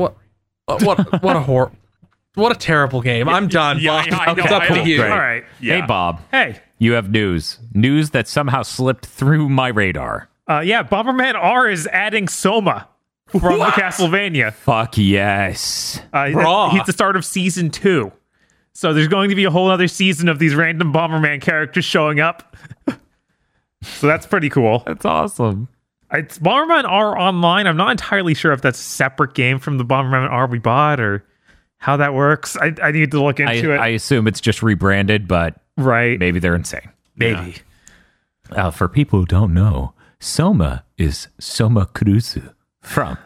a horror. What a terrible game. I'm done. Yeah, Bob. It's up to you. All right. Yeah. Hey, Bob. Hey. You have news that somehow slipped through my radar. Yeah, Bomberman R is adding Soma from Castlevania. Fuck yes. He's the start of season 2. So there's going to be a whole other season of these random Bomberman characters showing up. So that's pretty cool. That's awesome. It's Bomberman R Online. I'm not entirely sure if that's a separate game from the Bomberman R we bought or how that works. I need to look into it. I assume it's just rebranded, but right. Maybe they're insane. Maybe. Yeah. For people who don't know, Soma is Soma Kurusu from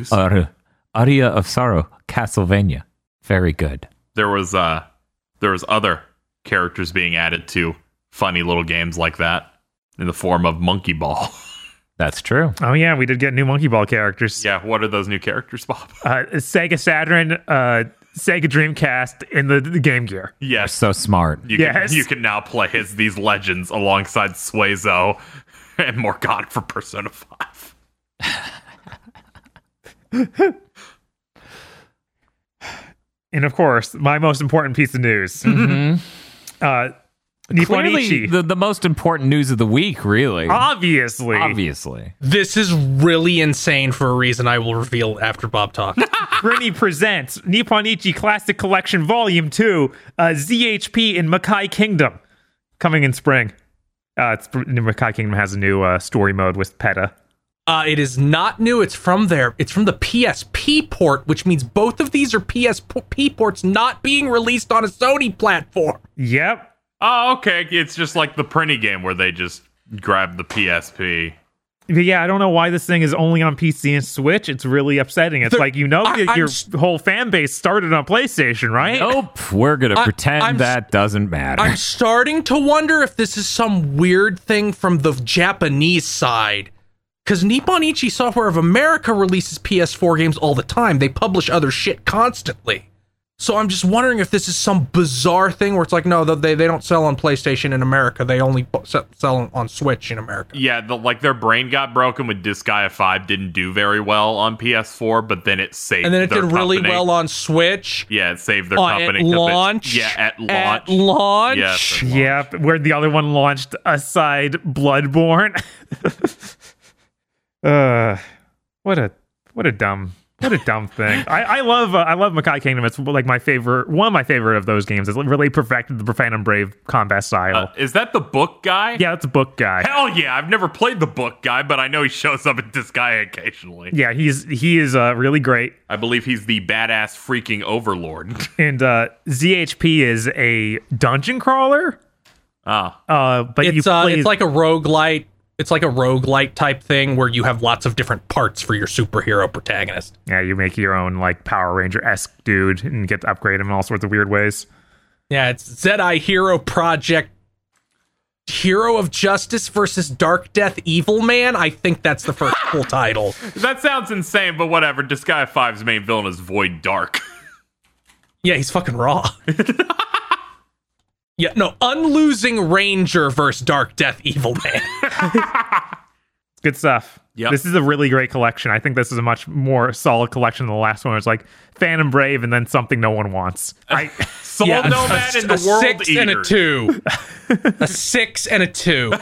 Aria of Sorrow, Castlevania. Very good. There was other characters being added to funny little games like that in the form of Monkey Ball. That's true. Oh yeah, we did get new Monkey Ball characters. Yeah, what are those new characters, Bob? Sega Saturn, Sega Dreamcast, and the Game Gear. Yes, so smart. You can now play as these legends alongside Suezo and Morgana for Persona 5. And of course, my most important piece of news. Mm-hmm. Nipponichi. Clearly, the most important news of the week, really. Obviously. This is really insane for a reason I will reveal after Bob talks. Brinny presents Nipponichi Classic Collection Volume 2, ZHP in Makai Kingdom, coming in spring. Makai Kingdom has a new story mode with PETA. It is not new. It's from the PSP port, which means both of these are PSP ports not being released on a Sony platform. Yep. Oh, okay. It's just like the Prinny game where they just grab the PSP. But yeah, I don't know why this thing is only on PC and Switch. It's really upsetting. It's your whole fan base started on PlayStation, right? Nope. We're going to pretend that doesn't matter. I'm starting to wonder if this is some weird thing from the Japanese side. Because Nipponichi Software of America releases PS4 games all the time. They publish other shit constantly. So I'm just wondering if this is some bizarre thing where it's like, no, they don't sell on PlayStation in America. They only sell on Switch in America. Yeah, their brain got broken with Disgaea 5 didn't do very well on PS4, but then it saved and then it their did really company. well on Switch. Yeah, it saved their company. At launch. At launch. At launch. Yes, at launch. Yep, where the other one launched aside Bloodborne. What a dumb thing. I love Makai Kingdom. It's like one of my favorite of those games. It's really perfected the Profanum Brave combat style. Is that the book guy? Yeah, it's a book guy. Hell yeah! I've never played the book guy, but I know he shows up at Disgaea occasionally. Yeah, he is really great. I believe he's the badass freaking overlord. And ZHP is a dungeon crawler. Ah, But it's like a roguelite. It's like a roguelite type thing where you have lots of different parts for your superhero protagonist. Yeah, you make your own like Power Ranger-esque dude and get to upgrade him in all sorts of weird ways. Yeah, it's Zedai Hero Project Hero of Justice versus Dark Death Evil Man. I think that's the first full title. That sounds insane, but whatever. Disgaea 5's main villain is Void Dark. Yeah, he's fucking raw. Yeah, no, Unlosing Ranger versus Dark Death Evil Man. Good stuff. Yep. This is a really great collection. I think this is a much more solid collection than the last one. It's like Phantom Brave and then something no one wants. Soul Nomad and the World 6 Eater. and a 2. A 6 and a 2.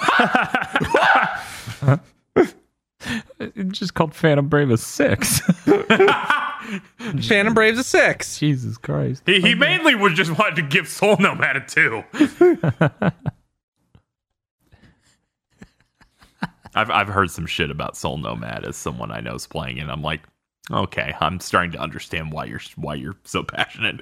It's just called Phantom Brave a 6. Phantom Brave's a 6. Jesus Christ. He mainly was just wanted to give Soul Nomad a 2. I've heard some shit about Soul Nomad as someone I know is playing it. I'm like, okay, I'm starting to understand why you're so passionate.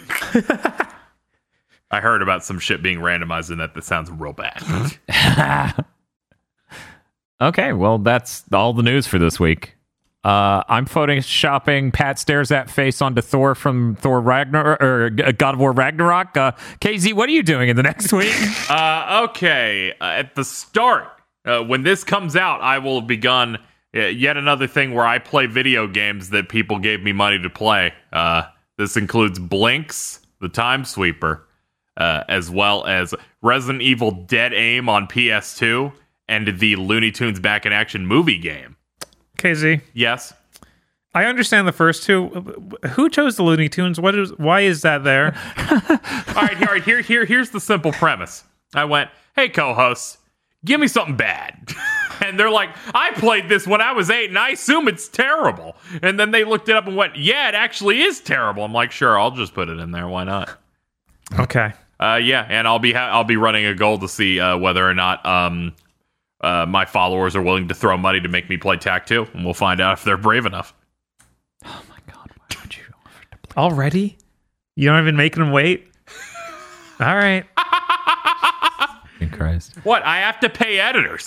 I heard about some shit being randomized in that sounds real bad. Okay, well, that's all the news for this week. I'm photoshopping Pat stares at face onto Thor from Thor Ragnarok or God of War Ragnarok. KZ, what are you doing in the next week? Okay, at the start, when this comes out, I will have begun yet another thing where I play video games that people gave me money to play. This includes Blinks, the Time Sweeper, as well as Resident Evil Dead Aim on PS2 and the Looney Tunes Back in Action movie game. KZ, Yes. I understand the first two. Who chose the Looney Tunes? Why is that there? All right. Here's the simple premise. I went, hey, co-hosts, give me something bad. And they're like, I played this when I was 8, and I assume it's terrible. And then they looked it up and went, yeah, it actually is terrible. I'm like, sure, I'll just put it in there. Why not? Okay. Yeah, and I'll be running a goal to see whether or not my followers are willing to throw money to make me play TAC 2, and we'll find out if they're brave enough. Oh my God, why would you offer to play? Already? You don't even make them wait? All right. Christ. What? I have to pay editors.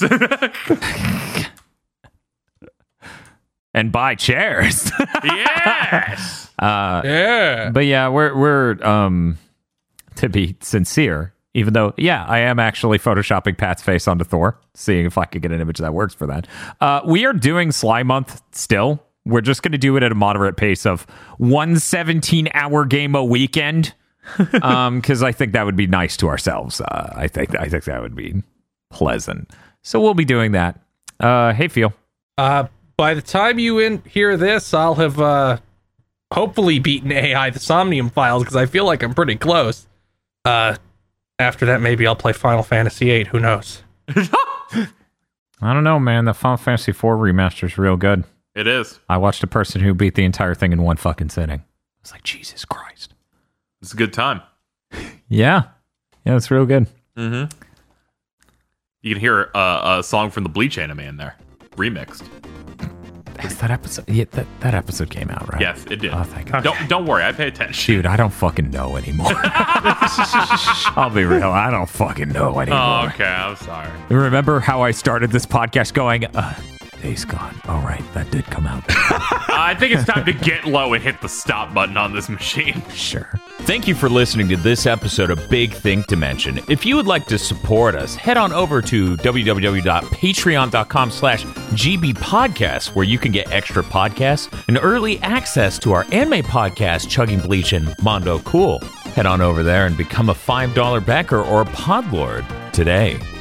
And buy chairs. Yes. Yeah. But yeah, we're to be sincere, even though, yeah, I am actually photoshopping Pat's face onto Thor, seeing if I could get an image that works for that. We are doing Sly Month still. We're just going to do it at a moderate pace of 1 17-hour game a weekend, because I think that would be nice to ourselves. I think that would be pleasant. So we'll be doing that. Hey, Phil. By the time you hear this, I'll have hopefully beaten AI the Somnium Files, because I feel like I'm pretty close. After that, maybe I'll play Final Fantasy VIII. Who knows? I don't know, man. The Final Fantasy IV remaster is real good. It is. I watched a person who beat the entire thing in one fucking sitting. I was like, Jesus Christ. It's a good time. Yeah, it's real good. Mm-hmm. You can hear a song from the Bleach anime in there, remixed. Is that episode? Yeah, that episode came out, right? Yes, it did. Oh, thank God. Don't worry, I pay attention. Dude, I don't fucking know anymore. I'll be real. I don't fucking know anymore. Oh, okay, I'm sorry. Remember how I started this podcast going, Days Gone. All right, that did come out. I think it's time to get low and hit the stop button on this machine. Sure. Thank you for listening to this episode of Big Think Dimension. If you would like to support us, head on over to www.patreon.com/gbpodcast, where you can get extra podcasts and early access to our anime podcast, Chugging Bleach and Mondo Cool. Head on over there and become a $5 backer or a podlord today.